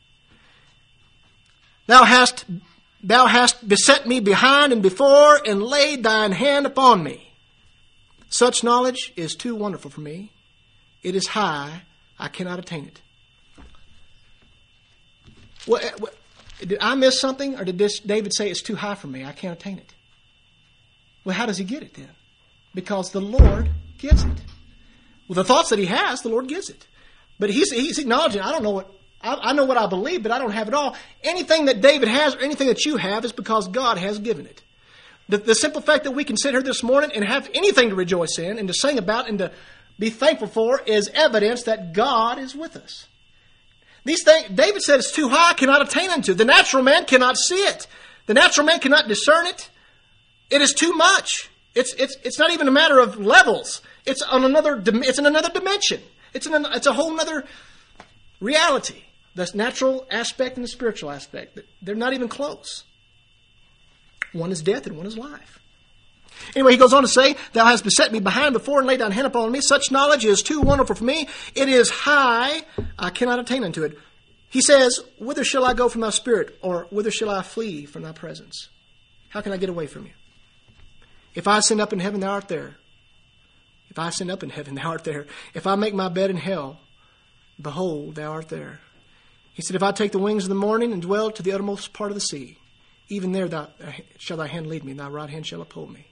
Speaker 1: Thou hast, thou hast beset me behind and before, and laid thine hand upon me. Such knowledge is too wonderful for me. It is high, I cannot attain it. What, what, did I miss something, or did this David say it's too high for me? I can't attain it. Well, how does he get it then? Because the Lord gives it. Well, the thoughts that he has, the Lord gives it. But he's, he's acknowledging, I don't know what, I, I know what I believe, but I don't have it all. Anything that David has or anything that you have is because God has given it. The, the simple fact that we can sit here this morning and have anything to rejoice in and to sing about and to be thankful for is evidence that God is with us. These things, David said it's too high, I cannot attain unto. The natural man cannot see it. The natural man cannot discern it. It is too much. It's, it's, it's not even a matter of levels. It's on another, it's in another dimension. It's in an, it's a whole other reality. The natural aspect and the spiritual aspect. They're not even close. One is death and one is life. Anyway, he goes on to say, thou hast beset me behind before and laid thine hand upon me. Such knowledge is too wonderful for me. It is high. I cannot attain unto it. He says, whither shall I go from thy spirit? Or whither shall I flee from thy presence? How can I get away from you? If I ascend up in heaven, thou art there. If I ascend up in heaven, thou art there. If I make my bed in hell, behold, thou art there. He said, if I take the wings of the morning and dwell to the uttermost part of the sea, even there thou, shall thy hand lead me, and thy right hand shall uphold me.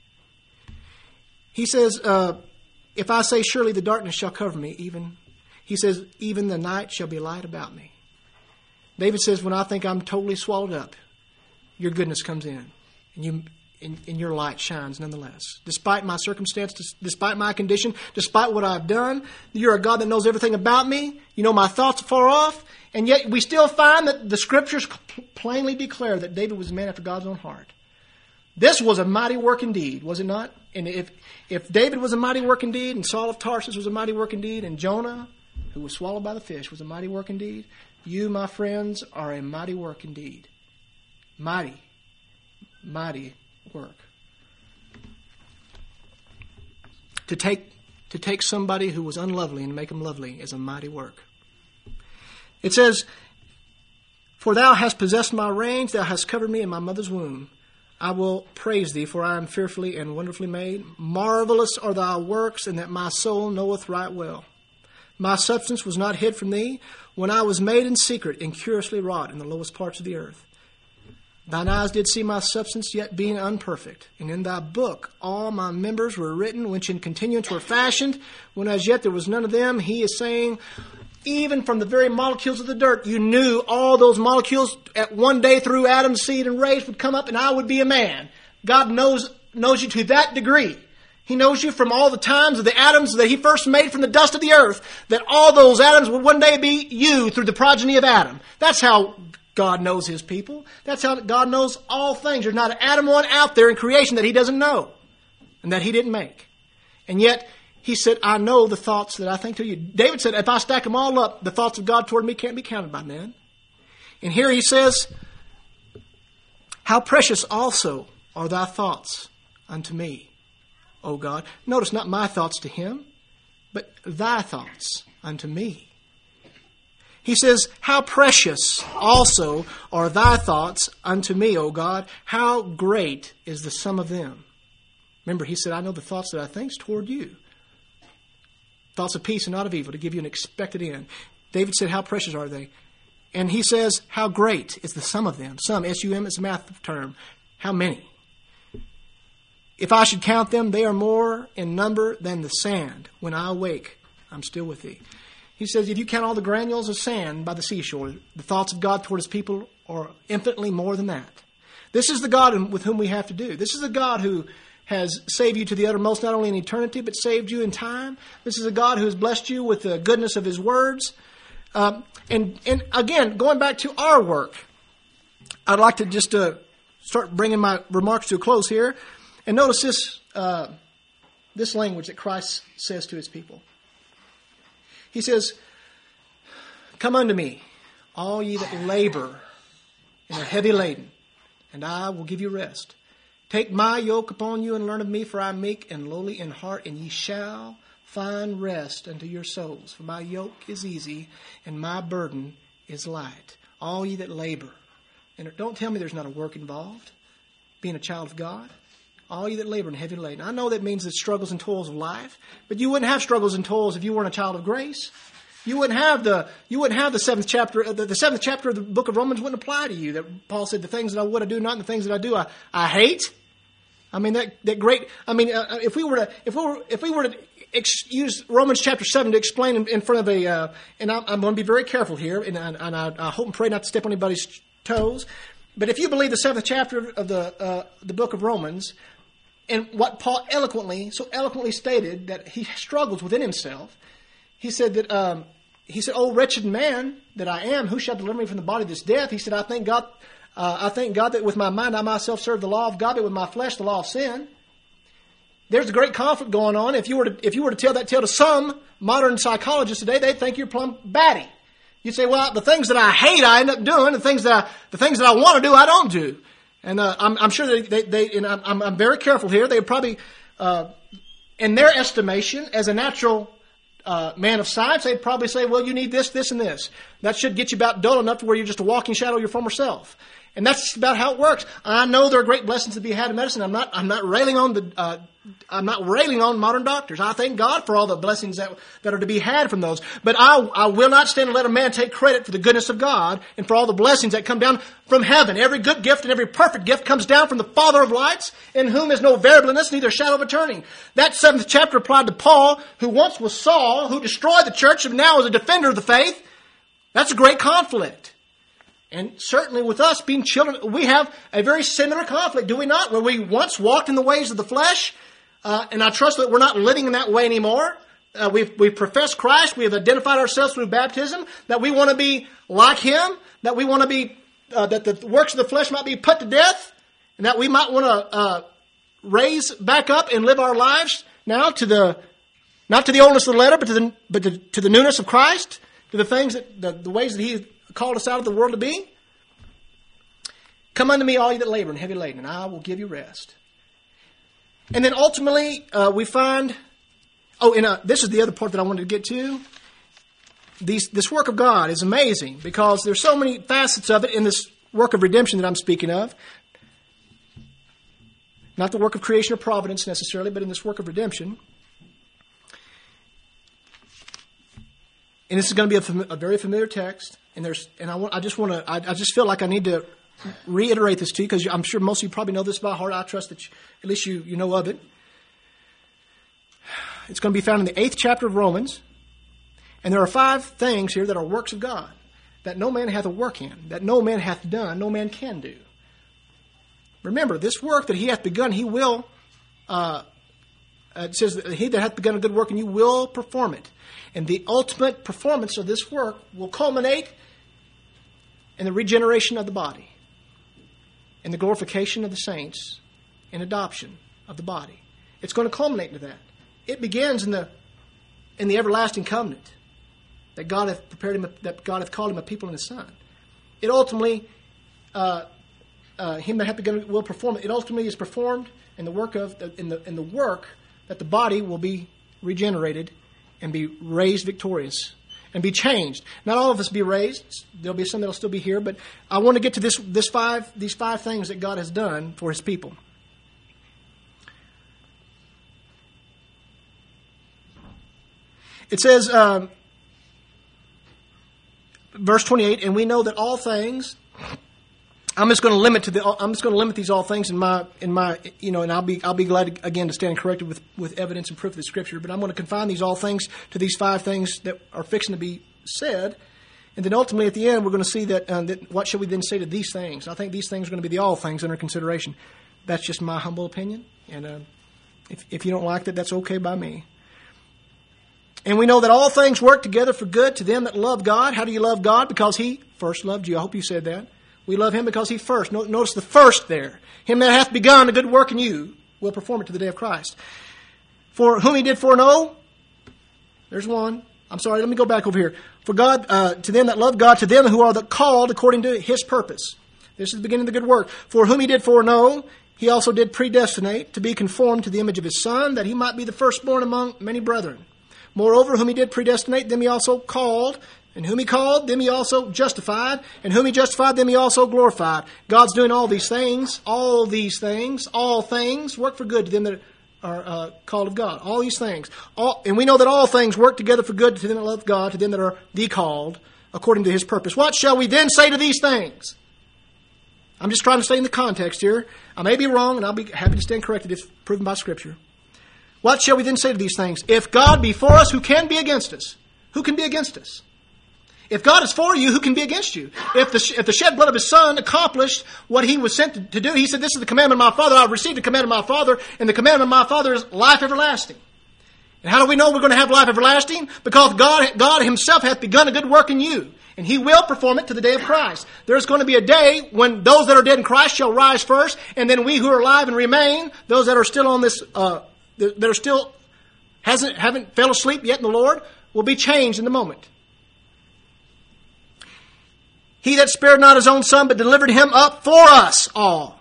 Speaker 1: He says, uh, if I say, surely the darkness shall cover me, even, he says, even the night shall be light about me. David says, when I think I'm totally swallowed up, your goodness comes in, and you, and, and your light shines nonetheless. Despite my circumstances, despite my condition, despite what I've done, you're a God that knows everything about me. You know my thoughts far off, and yet we still find that the Scriptures plainly declare that David was a man after God's own heart. This was a mighty work indeed, was it not? And if if David was a mighty work indeed, and Saul of Tarsus was a mighty work indeed, and Jonah, who was swallowed by the fish, was a mighty work indeed, you, my friends, are a mighty work indeed. Mighty, mighty work. To take to take somebody who was unlovely and make him lovely is a mighty work. It says, for thou hast possessed my reins, thou hast covered me in my mother's womb. I will praise thee, for I am fearfully and wonderfully made. Marvelous are thy works, and that my soul knoweth right well. My substance was not hid from thee, when I was made in secret and curiously wrought in the lowest parts of the earth. Thine eyes did see my substance, yet being unperfect. And in thy book all my members were written, which in continuance were fashioned, when as yet there was none of them. He is saying, even from the very molecules of the dirt, you knew all those molecules at one day through Adam's seed and race would come up and I would be a man. God knows knows you to that degree. He knows you from all the times of the atoms that he first made from the dust of the earth, that all those atoms would one day be you through the progeny of Adam. That's how God knows his people. That's how God knows all things. There's not an atom one out there in creation that he doesn't know and that he didn't make. And yet, he said, I know the thoughts that I think to you. David said, if I stack them all up, the thoughts of God toward me can't be counted by men. And here he says, how precious also are thy thoughts unto me, O God. Notice not my thoughts to him, but thy thoughts unto me. He says, how precious also are thy thoughts unto me, O God. How great is the sum of them. Remember, he said, I know the thoughts that I think toward you. Thoughts of peace and not of evil, to give you an expected end. David said, how precious are they? And he says, how great is the sum of them. Sum, S U M, is a math term. How many? If I should count them, they are more in number than the sand. When I awake, I'm still with thee. He says, if you count all the granules of sand by the seashore, the thoughts of God toward his people are infinitely more than that. This is the God with whom we have to do. This is a God who has saved you to the uttermost, not only in eternity, but saved you in time. This is a God who has blessed you with the goodness of his words. Um, and, and again, going back to our work, I'd like to just uh, start bringing my remarks to a close here. And notice this, uh, this language that Christ says to his people. He says, come unto me, all ye that labor and are heavy laden, and I will give you rest. Take my yoke upon you and learn of me, for I am meek and lowly in heart, and ye shall find rest unto your souls. For my yoke is easy and my burden is light. All ye that labor. And don't tell me there's not a work involved, being a child of God. All you that labor and heavy laden. I know that means the struggles and toils of life, but you wouldn't have struggles and toils if you weren't a child of grace. You wouldn't have the you wouldn't have the seventh chapter. The, the seventh chapter of the book of Romans wouldn't apply to you. That Paul said, "The things that I would I do not, and the things that I do I, I hate." I mean that that great. I mean, uh, if we were to if we were if we were to ex- use Romans chapter seven to explain in, in front of a, uh, and I'm, I'm going to be very careful here, and, I, and I, I hope and pray not to step on anybody's toes. But if you believe the seventh chapter of the uh, the book of Romans, and what Paul eloquently, so eloquently stated that he struggles within himself, he said that, um, he said, "Oh, wretched man that I am, who shall deliver me from the body of this death?" He said, I thank God, uh, I thank God that with my mind I myself serve the law of God, but with my flesh the law of sin. There's a great conflict going on. If you were to, if you were to tell that tale to some modern psychologists today, they'd think you're plumb batty. You'd say, well, the things that I hate, I end up doing. The things that I, the things that I want to do, I don't do. And uh, I'm, I'm sure that they, they and I'm, I'm very careful here. They probably, uh, in their estimation, as a natural uh, man of science, they'd probably say, well, you need this, this, and this. That should get you about dull enough to where you're just a walking shadow of your former self. And that's about how it works. I know there are great blessings to be had in medicine. I'm not, I'm not railing on the, uh, I'm not railing on modern doctors. I thank God for all the blessings that, that are to be had from those. But I, I will not stand and let a man take credit for the goodness of God and for all the blessings that come down from heaven. Every good gift and every perfect gift comes down from the Father of lights, in whom is no variableness, neither shadow of turning. That seventh chapter applied to Paul, who once was Saul, who destroyed the church and now is a defender of the faith. That's a great conflict. And certainly with us being children, we have a very similar conflict, do we not? Where we once walked in the ways of the flesh, uh, and I trust that we're not living in that way anymore. Uh, we've, we've professed Christ, we have identified ourselves through baptism, that we want to be like Him, that we want to be, uh, that the works of the flesh might be put to death, and that we might want to uh, raise back up and live our lives now to the, not to the oldness of the letter, but to the, but to, to the newness of Christ, to the things that, the, the ways that He called us out of the world to be. Come unto me, all you that labor and heavy laden, and I will give you rest. And then ultimately, uh, we find, oh, and uh, this is the other part that I wanted to get to. These, this work of God is amazing because there's so many facets of it in this work of redemption that I'm speaking of. Not the work of creation or providence necessarily, but in this work of redemption. And this is going to be a, fam- a very familiar text. And there's, and I want, I just want to, I, I just feel like I need to reiterate this to you because I'm sure most of you probably know this by heart. I trust that you, at least you, you know of it. It's going to be found in the eighth chapter of Romans. And there are five things here that are works of God, that no man hath a work in, that no man hath done, no man can do. Remember, this work that He hath begun, He will, uh, it says that He that hath begun a good work, and you will perform it. And the ultimate performance of this work will culminate in the regeneration of the body, in the glorification of the saints, in adoption of the body. It's going to culminate into that. It begins in the in the everlasting covenant that God hath prepared him, that God hath called him a people in His Son. It ultimately, uh, uh, him that hath begun will perform it. It ultimately is performed in the work of in the in the work that the body will be regenerated and be raised victorious and be changed. Not all of us be raised. There'll be some that'll still be here, but I want to get to this this five these five things that God has done for His people. It says, um, verse twenty-eight, and we know that all things I'm just going to limit to the. I'm just going to limit these all things in my in my you know, and I'll be I'll be glad to, again to stand corrected with, with evidence and proof of the Scripture. But I'm going to confine these all things to these five things that are fixing to be said, and then ultimately at the end we're going to see that, uh, that what shall we then say to these things? I think these things are going to be the all things under consideration. That's just my humble opinion, and uh, if if you don't like that, that's okay by me. And we know that all things work together for good to them that love God. How do you love God? Because He first loved you. I hope you said that. We love Him because He first. Notice the first there. Him that hath begun a good work in you will perform it to the day of Christ. For whom He did foreknow, there's one. I'm sorry, let me go back over here. For God, uh, to them that love God, to them who are the called according to His purpose. This is the beginning of the good work. For whom He did foreknow, He also did predestinate to be conformed to the image of His Son, that He might be the firstborn among many brethren. Moreover, whom He did predestinate, them He also called. And whom He called, them He also justified. And whom He justified, them He also glorified. God's doing all these things, all these things, all things work for good to them that are uh, called of God. All these things. All, and we know that all things work together for good to them that love God, to them that are the called, according to His purpose. What shall we then say to these things? I'm just trying to stay in the context here. I may be wrong, and I'll be happy to stand corrected if proven by Scripture. What shall we then say to these things? If God be for us, who can be against us? Who can be against us? If God is for you, who can be against you? If the, if the shed blood of His Son accomplished what He was sent to, to do, He said, this is the commandment of my Father. I've received the commandment of my Father, and the commandment of my Father is life everlasting. And how do we know we're going to have life everlasting? Because God, God Himself hath begun a good work in you, and He will perform it to the day of Christ. There's going to be a day when those that are dead in Christ shall rise first, and then we who are alive and remain, those that are still on this, uh, that are still hasn't haven't fell asleep yet in the Lord, will be changed in the moment. He that spared not His own Son, but delivered Him up for us all.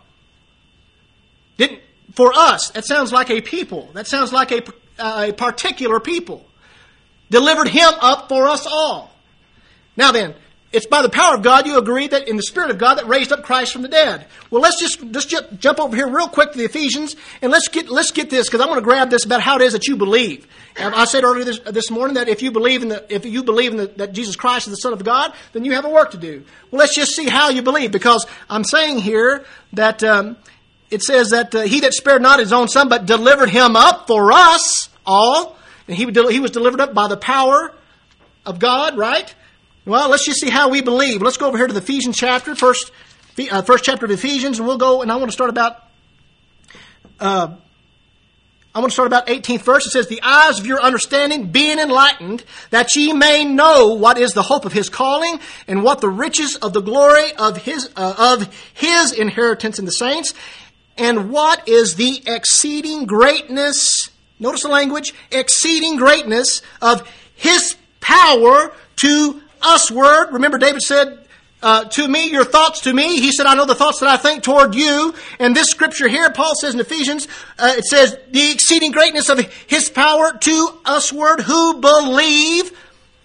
Speaker 1: Didn't for us? That sounds like a people. That sounds like a, uh, a particular people. Delivered Him up for us all. Now then, it's by the power of God, you agree, that in the Spirit of God that raised up Christ from the dead. Well, let's just let's just jump over here real quick to the Ephesians, and let's get let's get this, because I want to grab this about how it is that you believe. And I said earlier this, this morning that if you believe in the if you believe in the, that Jesus Christ is the Son of God, then you have a work to do. Well, let's just see how you believe, because I'm saying here that um, it says that uh, He that spared not His own Son, but delivered Him up for us all, and He he was delivered up by the power of God, right? Well, let's just see how we believe. Let's go over here to the Ephesians chapter, first, uh, first chapter of Ephesians, and we'll go, and I want to start about, uh, I want to start about eighteenth verse. It says, the eyes of your understanding being enlightened, that ye may know what is the hope of His calling, and what the riches of the glory of His, uh, of His inheritance in the saints, and what is the exceeding greatness, notice the language, exceeding greatness of His power to usward. Remember, David said, uh, to me, your thoughts to me. He said, I know the thoughts that I think toward you. And this scripture here, Paul says in Ephesians, uh, it says, the exceeding greatness of His power to usward who believe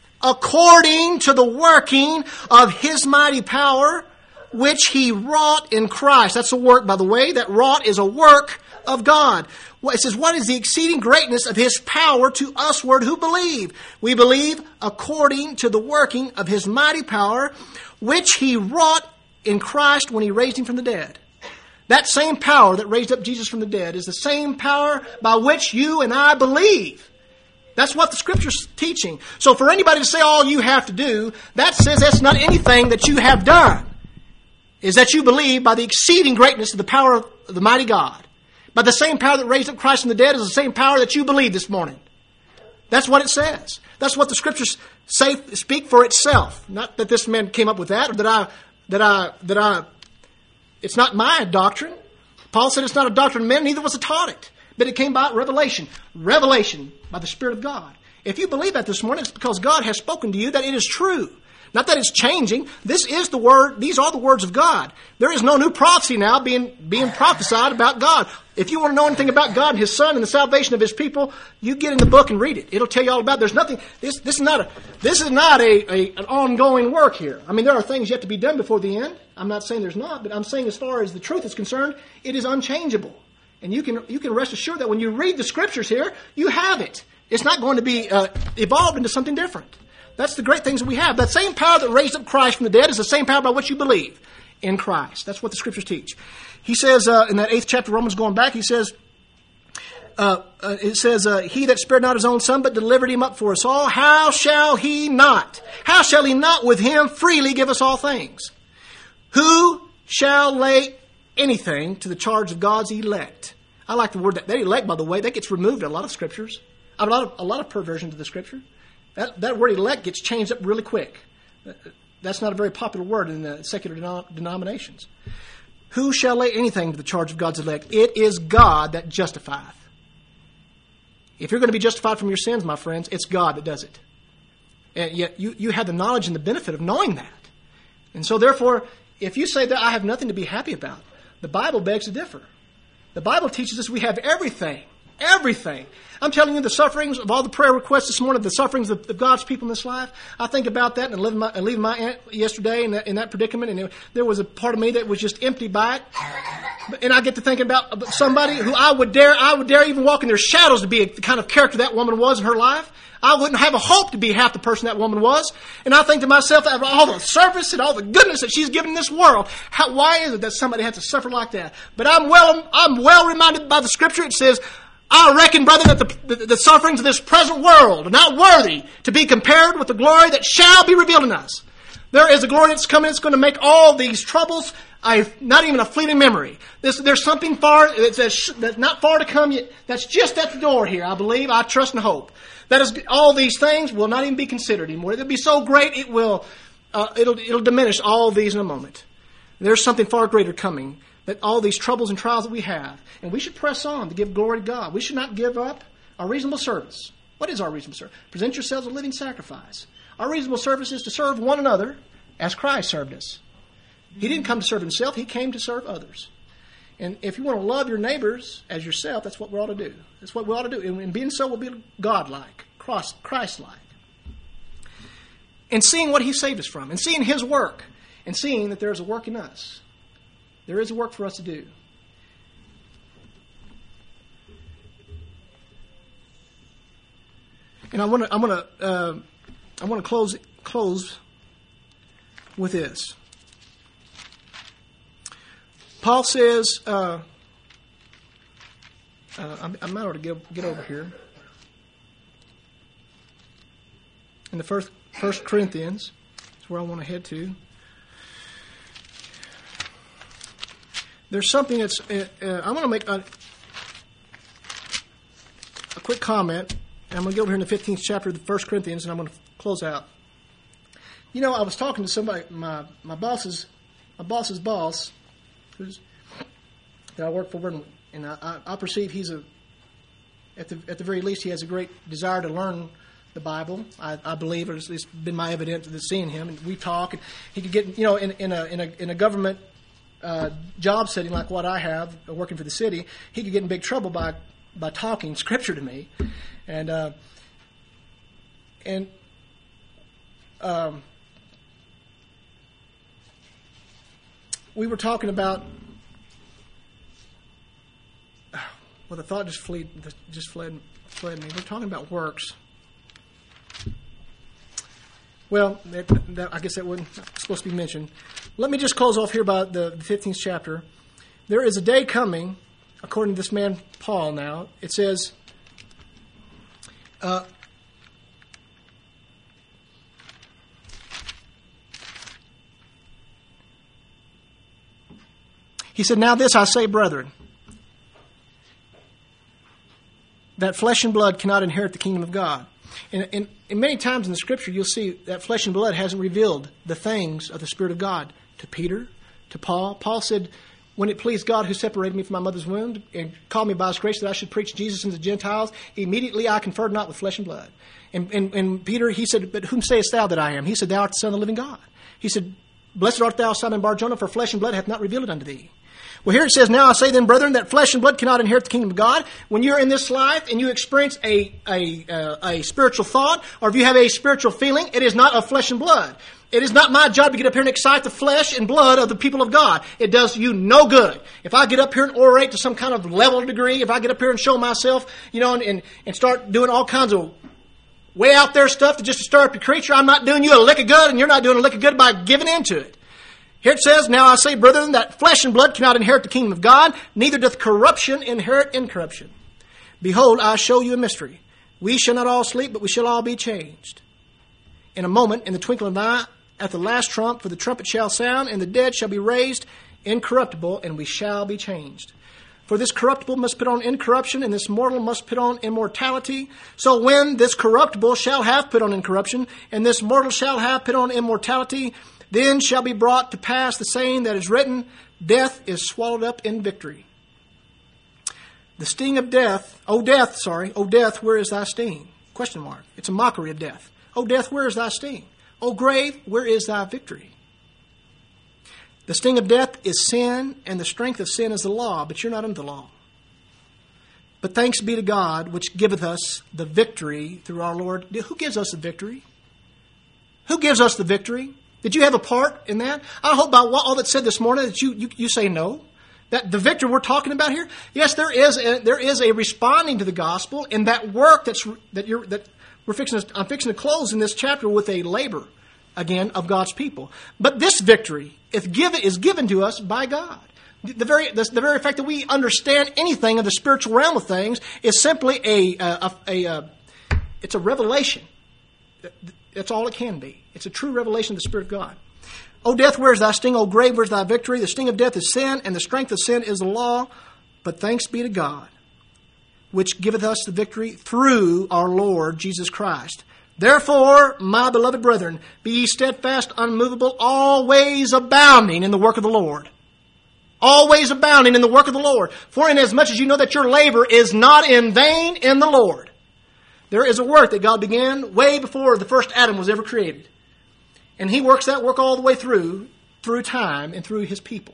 Speaker 1: according to the working of His mighty power, which He wrought in Christ. That's a work, by the way. That wrought is a work of God. It says, what is the exceeding greatness of His power to usward who believe? We believe according to the working of His mighty power, which He wrought in Christ when He raised Him from the dead. That same power that raised up Jesus from the dead is the same power by which you and I believe. That's what the Scripture's teaching. So for anybody to say all you have to do, that says that's not anything that you have done. Is that you believe by the exceeding greatness of the power of the mighty God. But the same power that raised up Christ from the dead is the same power that you believe this morning. That's what it says. That's what the Scriptures say, speak for itself. Not that this man came up with that, or that I, that I, that I, it's not my doctrine. Paul said it's not a doctrine of men, neither was it taught it. But it came by revelation. Revelation by the Spirit of God. If you believe that this morning, it's because God has spoken to you that it is true. Not that it's changing. This is the word. These are the words of God. There is no new prophecy now being being prophesied about God. If you want to know anything about God and His Son and the salvation of His people, you get in the book and read it. It'll tell you all about it. There's nothing. This this is not a this is not a, a an ongoing work here. I mean, there are things yet to be done before the end. I'm not saying there's not, but I'm saying as far as the truth is concerned, it is unchangeable. And you can you can rest assured that when you read the Scriptures here, you have it. It's not going to be uh, evolved into something different. That's the great things that we have. That same power that raised up Christ from the dead is the same power by which you believe. in Christ. That's what the Scriptures teach. He says uh, in that eighth chapter of Romans, going back, he says, uh, uh, it says, uh, he that spared not his own son, but delivered him up for us all, how shall he not? How shall he not with him freely give us all things? Who shall lay anything to the charge of God's elect? I like the word that, that elect, by the way, that gets removed in a lot of Scriptures. A lot of, a lot of perversions of the Scripture. That, that word elect gets changed up really quick. That's not a very popular word in the secular denom- denominations. Who shall lay anything to the charge of God's elect? It is God that justifieth. If you're going to be justified from your sins, my friends, it's God that does it. And yet you, you have the knowledge and the benefit of knowing that. And so therefore, if you say that I have nothing to be happy about, the Bible begs to differ. The Bible teaches us we have everything. Everything. I'm telling you, the sufferings of all the prayer requests this morning, the sufferings of, of God's people in this life, I think about that and leaving my, and leaving my aunt yesterday in that, in that predicament, and it, there was a part of me that was just empty by it. And I get to thinking about somebody who I would dare, I would dare even walk in their shadows to be the kind of character that woman was in her life. I wouldn't have a hope to be half the person that woman was. And I think to myself, after all the service and all the goodness that she's given this world, how, why is it that somebody has to suffer like that? But I'm well, I'm well reminded by the Scripture. It says, I reckon, brother, that the, the, the sufferings of this present world are not worthy to be compared with the glory that shall be revealed in us. There is a glory that's coming that's going to make all these troubles a, not even a fleeting memory. This, there's something far that's, that's not far to come yet. That's just at the door here, I believe, I trust and hope. That is, all these things will not even be considered anymore. It'll be so great it will, uh, it'll, it'll diminish all these in a moment. There's something far greater coming. That all these troubles and trials that we have, and we should press on to give glory to God. We should not give up our reasonable service. What is our reasonable service? Present yourselves a living sacrifice. Our reasonable service is to serve one another as Christ served us. He didn't come to serve himself. He came to serve others. And if you want to love your neighbors as yourself, that's what we ought to do. That's what we ought to do. And in being so, we'll be God-like, Christ-like. And seeing what he saved us from, and seeing his work, and seeing that there's a work in us. There is a work for us to do. And I want to, I want to, uh, I want to close close with this. Paul says, uh, uh, I, I might ought to get get over here in the first First Corinthians. That's where I want to head to. There's something that's, uh, uh, I'm going to make a, a quick comment. I'm going to get over here in the fifteenth chapter of the First Corinthians, and I'm going to close out. You know, I was talking to somebody, my my boss's, my boss's boss, who's, that I work for, and, and I, I, I perceive he's a, at the at the very least, he has a great desire to learn the Bible. I, I believe, or it's, it's been my evidence of seeing him, and we talk, and he could get, you know, in, in a in a in a government Uh, job setting like what I have, uh, working for the city, he could get in big trouble by by talking Scripture to me, and uh, and um, we were talking about. Well, the thought just fled, just fled, fled me. We're talking about works. Well, that, that, I guess that wasn't supposed to be mentioned. Let me just close off here by the, the fifteenth chapter. There is a day coming, according to this man Paul now. It says, uh, he said, now this I say, brethren, that flesh and blood cannot inherit the kingdom of God. And, and, and many times in the Scripture, you'll see that flesh and blood hasn't revealed the things of the Spirit of God to Peter, to Paul. Paul said, when it pleased God who separated me from my mother's womb and called me by his grace that I should preach Jesus unto the Gentiles, immediately I conferred not with flesh and blood. And, and, and Peter, he said, but whom sayest thou that I am? He said, thou art the Son of the living God. He said, blessed art thou, Simon Bar-Jonah, for flesh and blood hath not revealed it unto thee. Well, here it says, now I say then, brethren, that flesh and blood cannot inherit the kingdom of God. When you're in this life and you experience a a, uh, a spiritual thought, or if you have a spiritual feeling, it is not of flesh and blood. It is not my job to get up here and excite the flesh and blood of the people of God. It does you no good. If I get up here and orate to some kind of level degree, if I get up here and show myself, you know, and, and, and start doing all kinds of way out there stuff to just to stir up your creature, I'm not doing you a lick of good, and you're not doing a lick of good by giving into it. Here it says, now I say, brethren, that flesh and blood cannot inherit the kingdom of God, neither doth corruption inherit incorruption. Behold, I show you a mystery. We shall not all sleep, but we shall all be changed. In a moment, in the twinkling of an eye, at the last trump, for the trumpet shall sound, and the dead shall be raised incorruptible, and we shall be changed. For this corruptible must put on incorruption, and this mortal must put on immortality. So when this corruptible shall have put on incorruption, and this mortal shall have put on immortality, then shall be brought to pass the saying that is written, death is swallowed up in victory. The sting of death, O death, sorry, O death, where is thy sting? Question mark. It's a mockery of death. O death, where is thy sting? O grave, where is thy victory? The sting of death is sin, and the strength of sin is the law, but you're not under the law. But thanks be to God, which giveth us the victory through our Lord. Who gives us the victory? Who gives us the victory? Did you have a part in that? I hope by all that's said this morning that you, you, you say no. That the victory we're talking about here, yes, there is a, there is a responding to the gospel in that work that's that you're that we're fixing. To, I'm fixing to close in this chapter with a labor again of God's people. But this victory is given is given to us by God. The very the, the very fact that we understand anything of the spiritual realm of things is simply a a, a, a it's a revelation. That's all it can be. It's a true revelation of the Spirit of God. O death, where is thy sting? O grave, where is thy victory? The sting of death is sin, and the strength of sin is the law. But thanks be to God, which giveth us the victory through our Lord Jesus Christ. Therefore, my beloved brethren, be ye steadfast, unmovable, always abounding in the work of the Lord. Always abounding in the work of the Lord. For inasmuch as you know that your labor is not in vain in the Lord. There is a work that God began way before the first Adam was ever created. And He works that work all the way through, through time and through His people.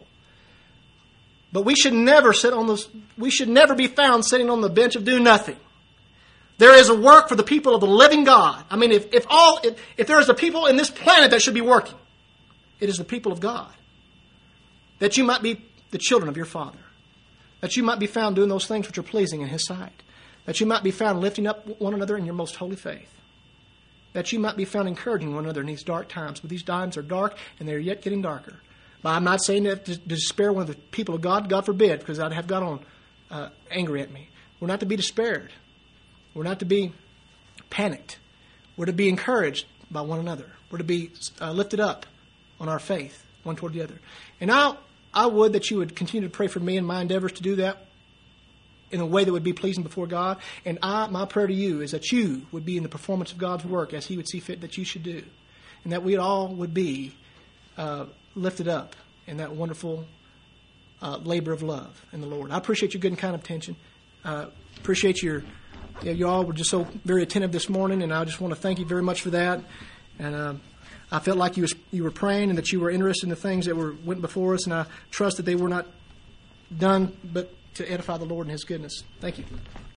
Speaker 1: But we should never sit on those, we should never be found sitting on the bench of do nothing. There is a work for the people of the living God. I mean, if, if all, if, if there is a people in this planet that should be working, it is the people of God. That you might be the children of your Father. That you might be found doing those things which are pleasing in His sight. That you might be found lifting up one another in your most holy faith. That you might be found encouraging one another in these dark times. But these times are dark, and they're yet getting darker. But I'm not saying that to despair one of the people of God. God forbid, because I'd have God on uh, angry at me. We're not to be despaired. We're not to be panicked. We're to be encouraged by one another. We're to be uh, lifted up on our faith, one toward the other. And I, I would that you would continue to pray for me in my endeavors to do that in a way that would be pleasing before God. And I, my prayer to you is that you would be in the performance of God's work as He would see fit that you should do. And that we all would be uh, lifted up in that wonderful uh, labor of love in the Lord. I appreciate your good and kind of attention. Uh, appreciate your, you, know, you all were just so very attentive this morning, and I just want to thank you very much for that. And uh, I felt like you, was, you were praying and that you were interested in the things that were went before us, and I trust that they were not done but to edify the Lord and His goodness. Thank you.